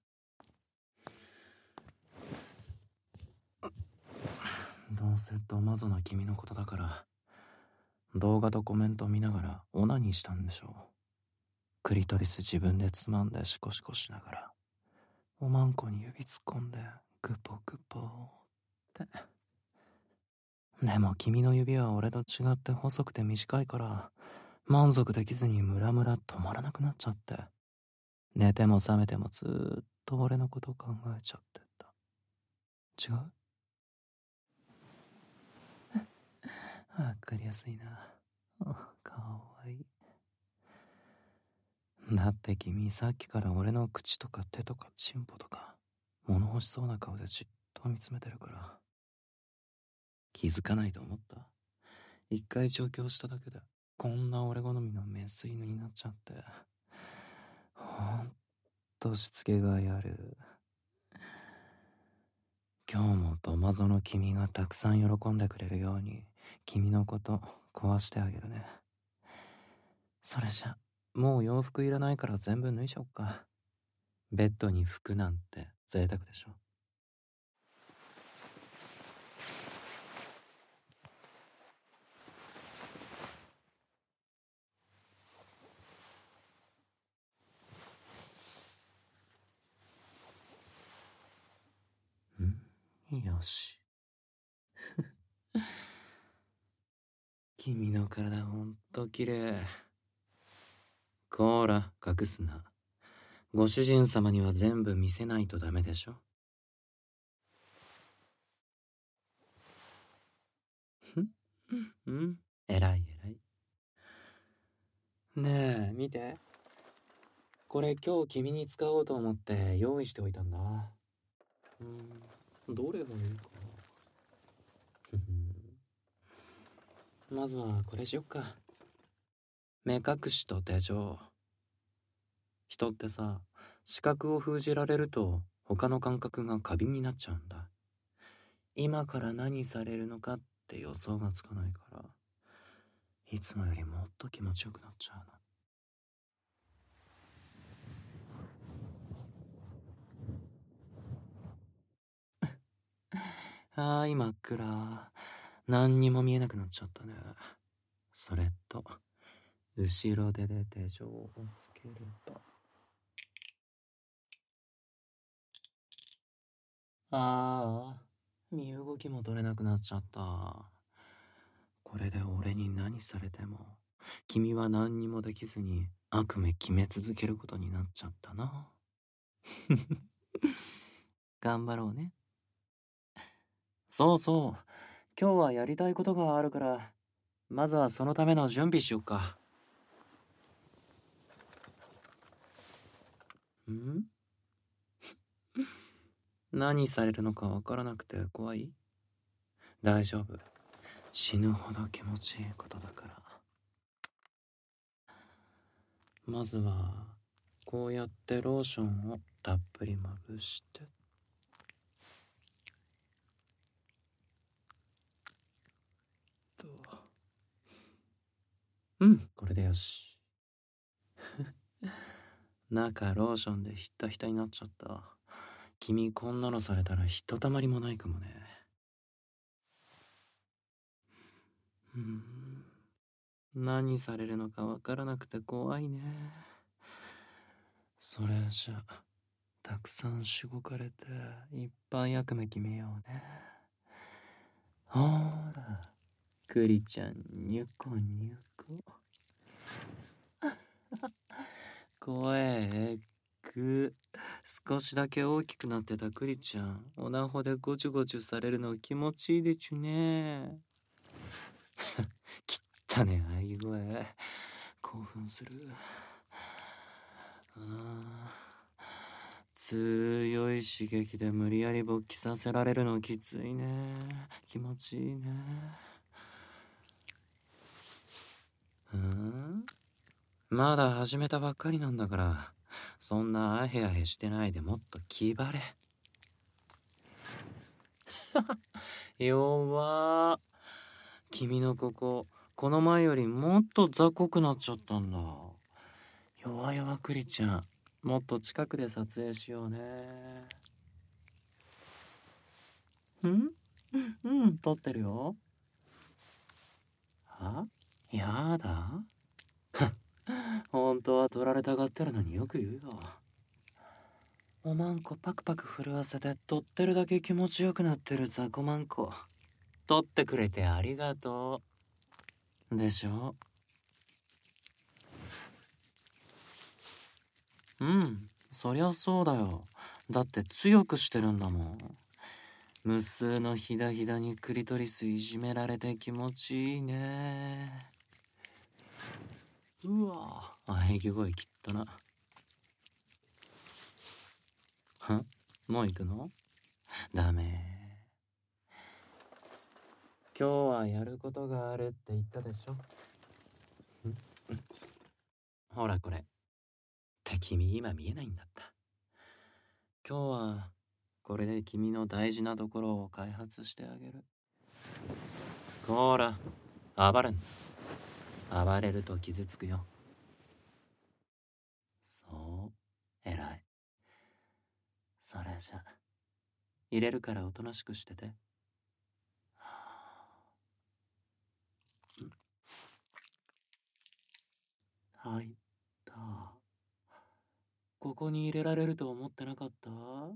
どうせドマゾな君のことだから、動画とコメント見ながらオナニーしたんでしょう。クリトリス自分でつまんでシコシコしながら、おまんこに指突っ込んでグポグポって。でも君の指は俺と違って細くて短いから、満足できずにムラムラ止まらなくなっちゃって。寝ても覚めてもずーっと俺のこと考えちゃってた。違う？わかりやすいな。かわいい。だって君さっきから俺の口とか手とかチンポとか物欲しそうな顔でじっと見つめてるから。気づかないと思った？一回上京しただけでこんな俺好みのメス犬になっちゃって。ほんとしつけがいある。今日もドマゾの君がたくさん喜んでくれるように君のこと壊してあげるね。それじゃもう洋服いらないから全部脱いじゃおっか。ベッドに服なんて贅沢でしょ。んよし。君の体ほんと綺麗。こーら隠すな。ご主人様には全部見せないとダメでしょ。ふんうん偉い偉い。ねえ見て、これ今日君に使おうと思って用意しておいたんだ。うーんどれがいいかな。ふふんまずはこれしよっか。目隠しと手錠。人ってさ、視覚を封じられると他の感覚が過敏になっちゃうんだ。 今から何されるのかって予想がつかないから、いつもよりもっと気持ちよくなっちゃうの。あーい、真っ暗。何にも見えなくなっちゃったね。それと、後ろ手で手錠をつけると。ああ、身動きも取れなくなっちゃった。これで俺に何されても、君は何にもできずに悪夢決め続けることになっちゃったな。頑張ろうね。そうそう。今日はやりたいことがあるから、まずはそのための準備しよっか。ん何されるのかわからなくて怖い？大丈夫。死ぬほど気持ちいいことだから。まずは、こうやってローションをたっぷりまぶして。と。うん、これでよし。中ローションでひったひたになっちゃった。君こんなのされたらひとたまりもないかもね。うーん。何されるのかわからなくて怖いね。それじゃ、たくさんしごかれて、いっぱい悪夢決めようね。ほーら、クリちゃん、ニュコニュコ。声えぐ。少しだけ大きくなってたクリちゃん、おなほでごちゅごちゅされるの気持ちいいでちゅね。きったね、あい声。興奮する。あ強い刺激で無理やり勃起させられるのきついね。気持ちいいね。うんまだ始めたばっかりなんだから、そんなアヘアヘしてないでもっと気張れ。弱君のここ、この前よりもっと雑魚くなっちゃったんだ。弱々クリちゃん、もっと近くで撮影しようね。んうん、撮ってるよ。はやだ本当は撮られたがってるのによく言うよ。おまんこパクパク震わせて撮ってるだけ気持ちよくなってるザコマンコ。撮ってくれてありがとう。でしょ？うん、そりゃそうだよ。だって強くしてるんだもん。無数のヒダヒダにクリトリスいじめられて気持ちいいね。うわぁ、喘ぎ声きったな。はもう行くの？ダメ。今日はやることがあるって言ったでしょ。ほらこれ。って君今見えないんだった。今日はこれで君の大事なところを開発してあげる。ほら、暴れん。暴れると傷つくよ。そう、偉い。それじゃ、入れるからおとなしくしてて。入った。ここに入れられると思ってなかった？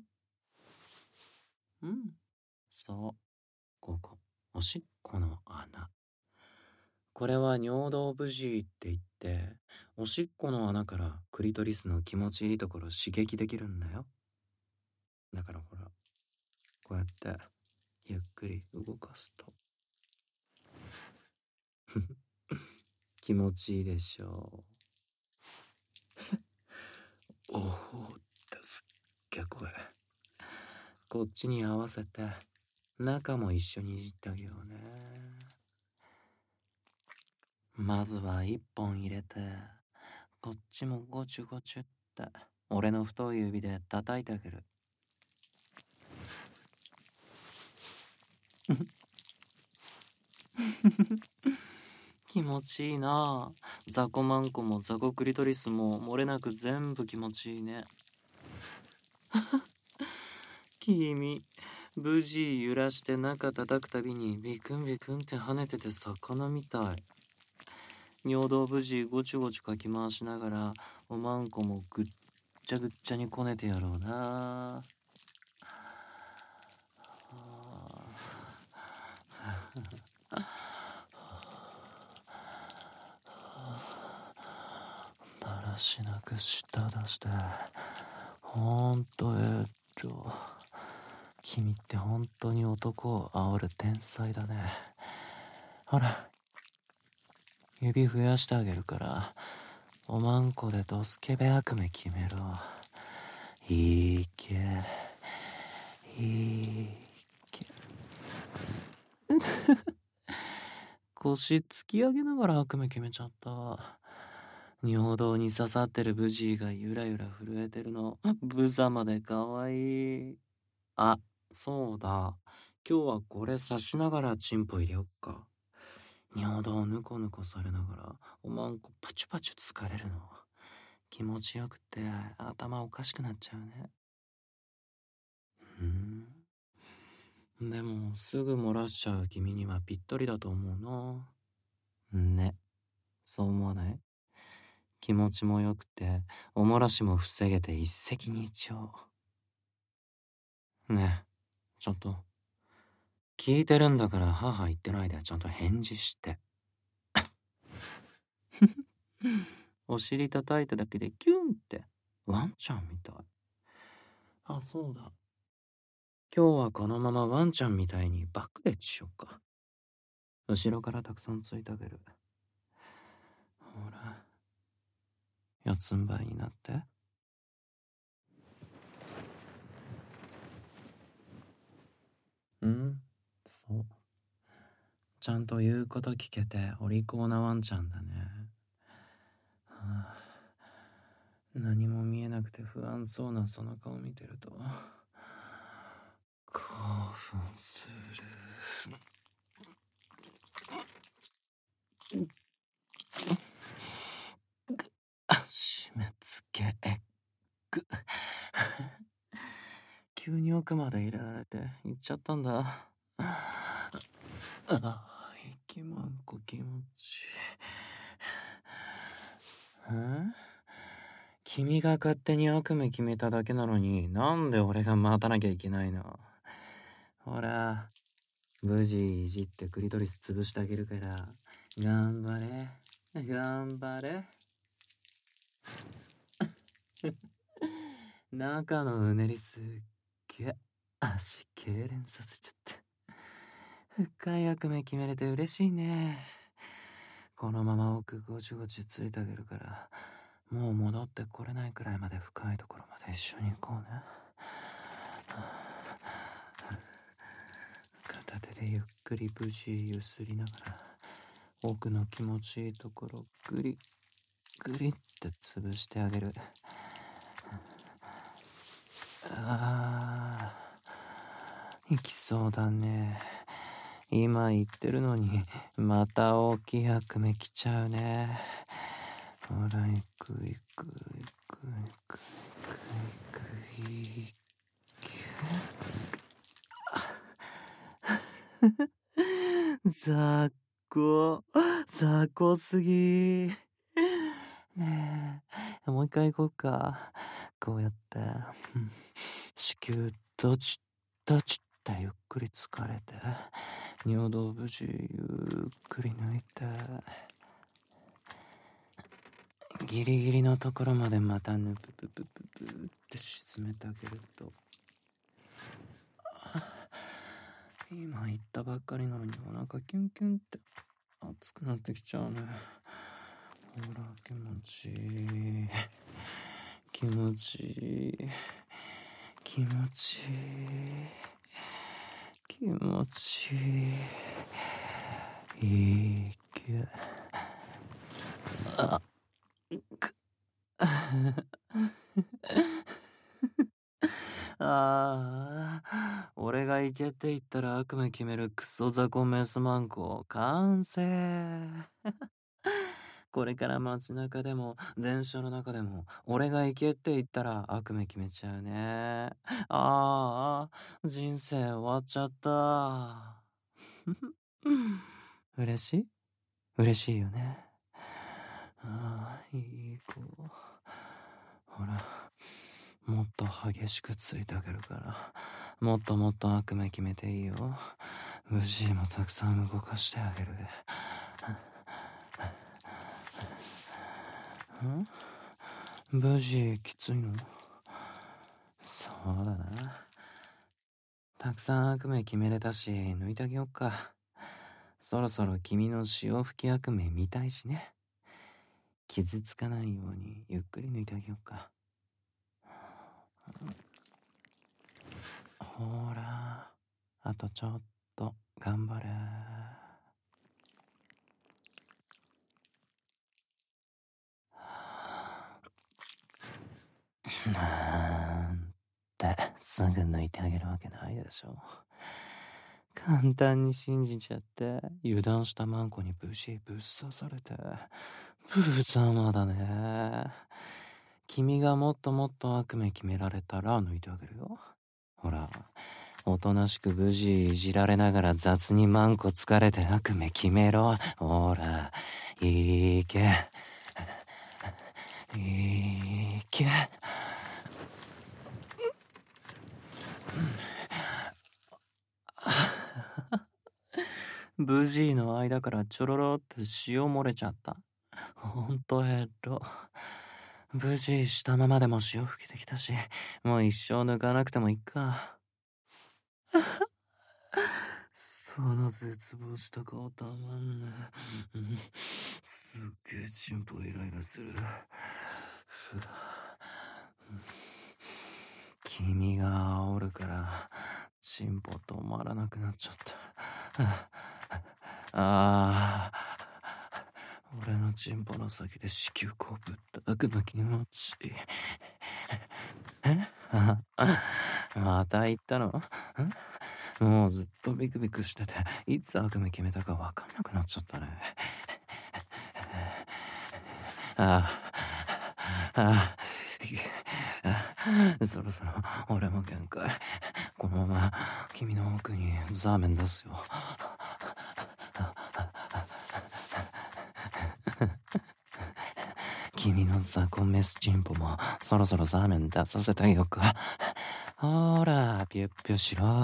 うん。そう。ここ。おしっこの穴。これは尿道ブジーって言って、おしっこの穴からクリトリスの気持ちいいところ刺激できるんだよ。だからほら、こうやってゆっくり動かすと。気持ちいいでしょう。おおってすっげえ声。こっちに合わせて中も一緒にいじってあげようね。まずは一本入れて、こっちもゴチュゴチュって俺の太い指で叩いてあげる。 気持ちいいな。ザコマンコもザコクリトリスも漏れなく全部気持ちいいね。君、ブジー揺らして中叩くたびにビクンビクンって跳ねてて魚みたい。尿道ブジーごちゅごちゅかき回しながらおまんこもぐっちゃぐっちゃにこねてやろうな。だらしなく舌出してほんとえーっと君って本当に男を煽る天才だね。ほら指増やしてあげるからおまんこでドスケベ悪夢決めろ。いいけいいけ腰突き上げながら悪夢決めちゃった。尿道に刺さってるブジーがゆらゆら震えてるのブザまでかわいい。あ、そうだ、今日はこれ刺しながらチンポ入れよっか。尿道ぬこぬこされながらおまんこパチュパチュ疲れるの気持ちよくて頭おかしくなっちゃうね。うん、でもすぐ漏らしちゃう君にはぴったりだと思うな。ね、そう思わない？気持ちもよくてお漏らしも防げて一石二鳥。ねえ、ちょっと聞いてるんだから母言ってないでちゃんと返事して。お尻叩いただけでキュンってワンちゃんみたい。あ、そうだ、今日はこのままワンちゃんみたいにバックレッチしよっか。後ろからたくさんついてあげる。ほら、四つん這いになって。うん、そう。ちゃんと言うこと聞けてお利口なワンちゃんだね。はあ、何も見えなくて不安そうなその顔見てると興奮する。締め付けエッグ。急に奥まで入れられて行っちゃったんだ。ああ、息まんこ気持ちいい。ん？君が勝手に悪夢決めただけなのになんで俺が待たなきゃいけないの？ほら、ブジーいじってクリトリス潰してあげるから頑張れ頑張れ。中のうねりすっげえ足痙攣させちゃって。深い悪夢決めれて嬉しいね。このまま奥ごちごちついてあげるからもう戻ってこれないくらいまで深いところまで一緒に行こうね。片手でゆっくりブジーゆすりながら奥の気持ちいいところグリグリって潰してあげる。あー、行きそうだね。今言ってるのにまた大きい悪夢来ちゃうね。ほら行く行く行く行く行く行く。雑魚雑魚すぎ。ねえ、もう一回行こうか。こうやって子宮どちどちってゆっくり疲れて尿道無事ゆっくり抜いてギリギリのところまでまたぬぷぷぷぷぷって沈めてあげると、今言ったばっかりなのにお腹キュンキュンって熱くなってきちゃうね。ほら気持ちいい気持ちいい気持ちいい気持ちいいいいけあくああ、俺がが行けって言ったら悪夢決めるクソ雑魚メスマンコ完成。これから街中でも電車の中でも俺が行けって言ったら悪夢決めちゃうね。ああ、人生終わっちゃった。嬉しい？嬉しいよね。ああ、いい子。ほら、もっと激しくついてあげるから、もっともっと悪夢決めていいよ。ブジーもたくさん動かしてあげる。ん？ブジーきついの？そうだな。たくさん悪夢決めれたし、抜いてあげよっか。そろそろ君の潮吹き悪夢見たいしね。傷つかないようにゆっくり抜いてあげよっか。ほら、あとちょっと頑張れ。なんてすぐ抜いてあげるわけないでしょ。簡単に信じちゃって油断したマンコにブシぶっ刺されて無様だね。君がもっともっと悪夢決められたら抜いてあげるよ。ほら、おとなしくブジいじられながら雑にマンコ疲れて悪夢決めろ。ほら、いけいけ。ブジーの間からちょろろって塩漏れちゃった。ほんとヘロ。ブジーしたままでも潮吹きてきたし、もう一生抜かなくてもいいか。その絶望した顔たまんね。すっげえチンポイライラする。君が煽るからチンポ止まらなくなっちゃった。ああ、俺のチンポの先で子宮口ぶったくの気持ちいい。え？また言ったの？もうずっとビクビクしてて、いつ悪夢決めたか分かんなくなっちゃったね。ああ、ああ、そろそろ俺も限界。このまま君の奥にザーメン出すよ。君の雑魚メスチンポもそろそろザーメン出させてあげようか。ほら、ピュッピュしろ。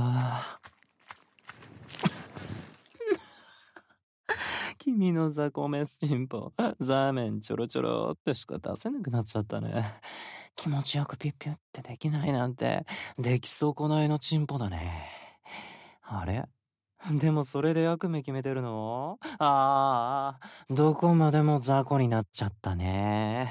君の雑魚メスチンポ、ザーメンちょろちょろってしか出せなくなっちゃったね。気持ちよくピュッピュってできないなんて、でき損ないのチンポだね。あれ？でもそれで悪夢決めてるの？ああ、どこまでも雑魚になっちゃったね。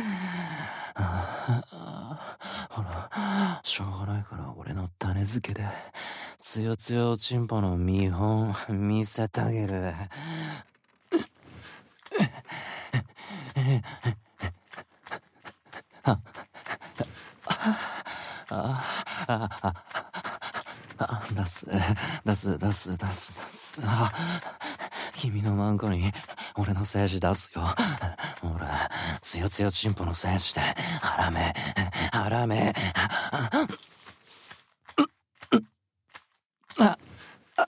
ほら、しょうがないから俺の種付けで、つよつよチンポの見本見せてあげる。あ、あ、あ、あ、出す、出す、出す、出す、出す。あ、君のマンコに俺の精子出すよ。ほら、つよつよチンポの精子で、ハラメ、ハラメ。あ、あ、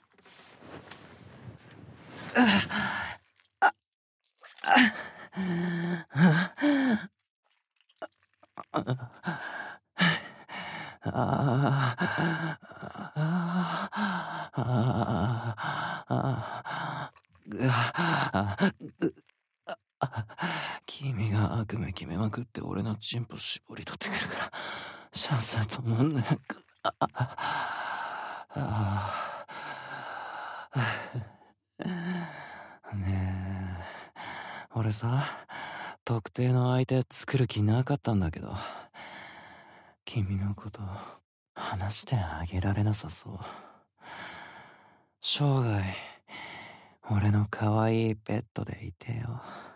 君が悪夢決めまくって俺のチンポ絞り取ってくるからシャンサーともねねえ、俺さ特定の相手作る気なかったんだけど君のこと話してあげられなさそう。生涯俺の可愛いペットでいてよ。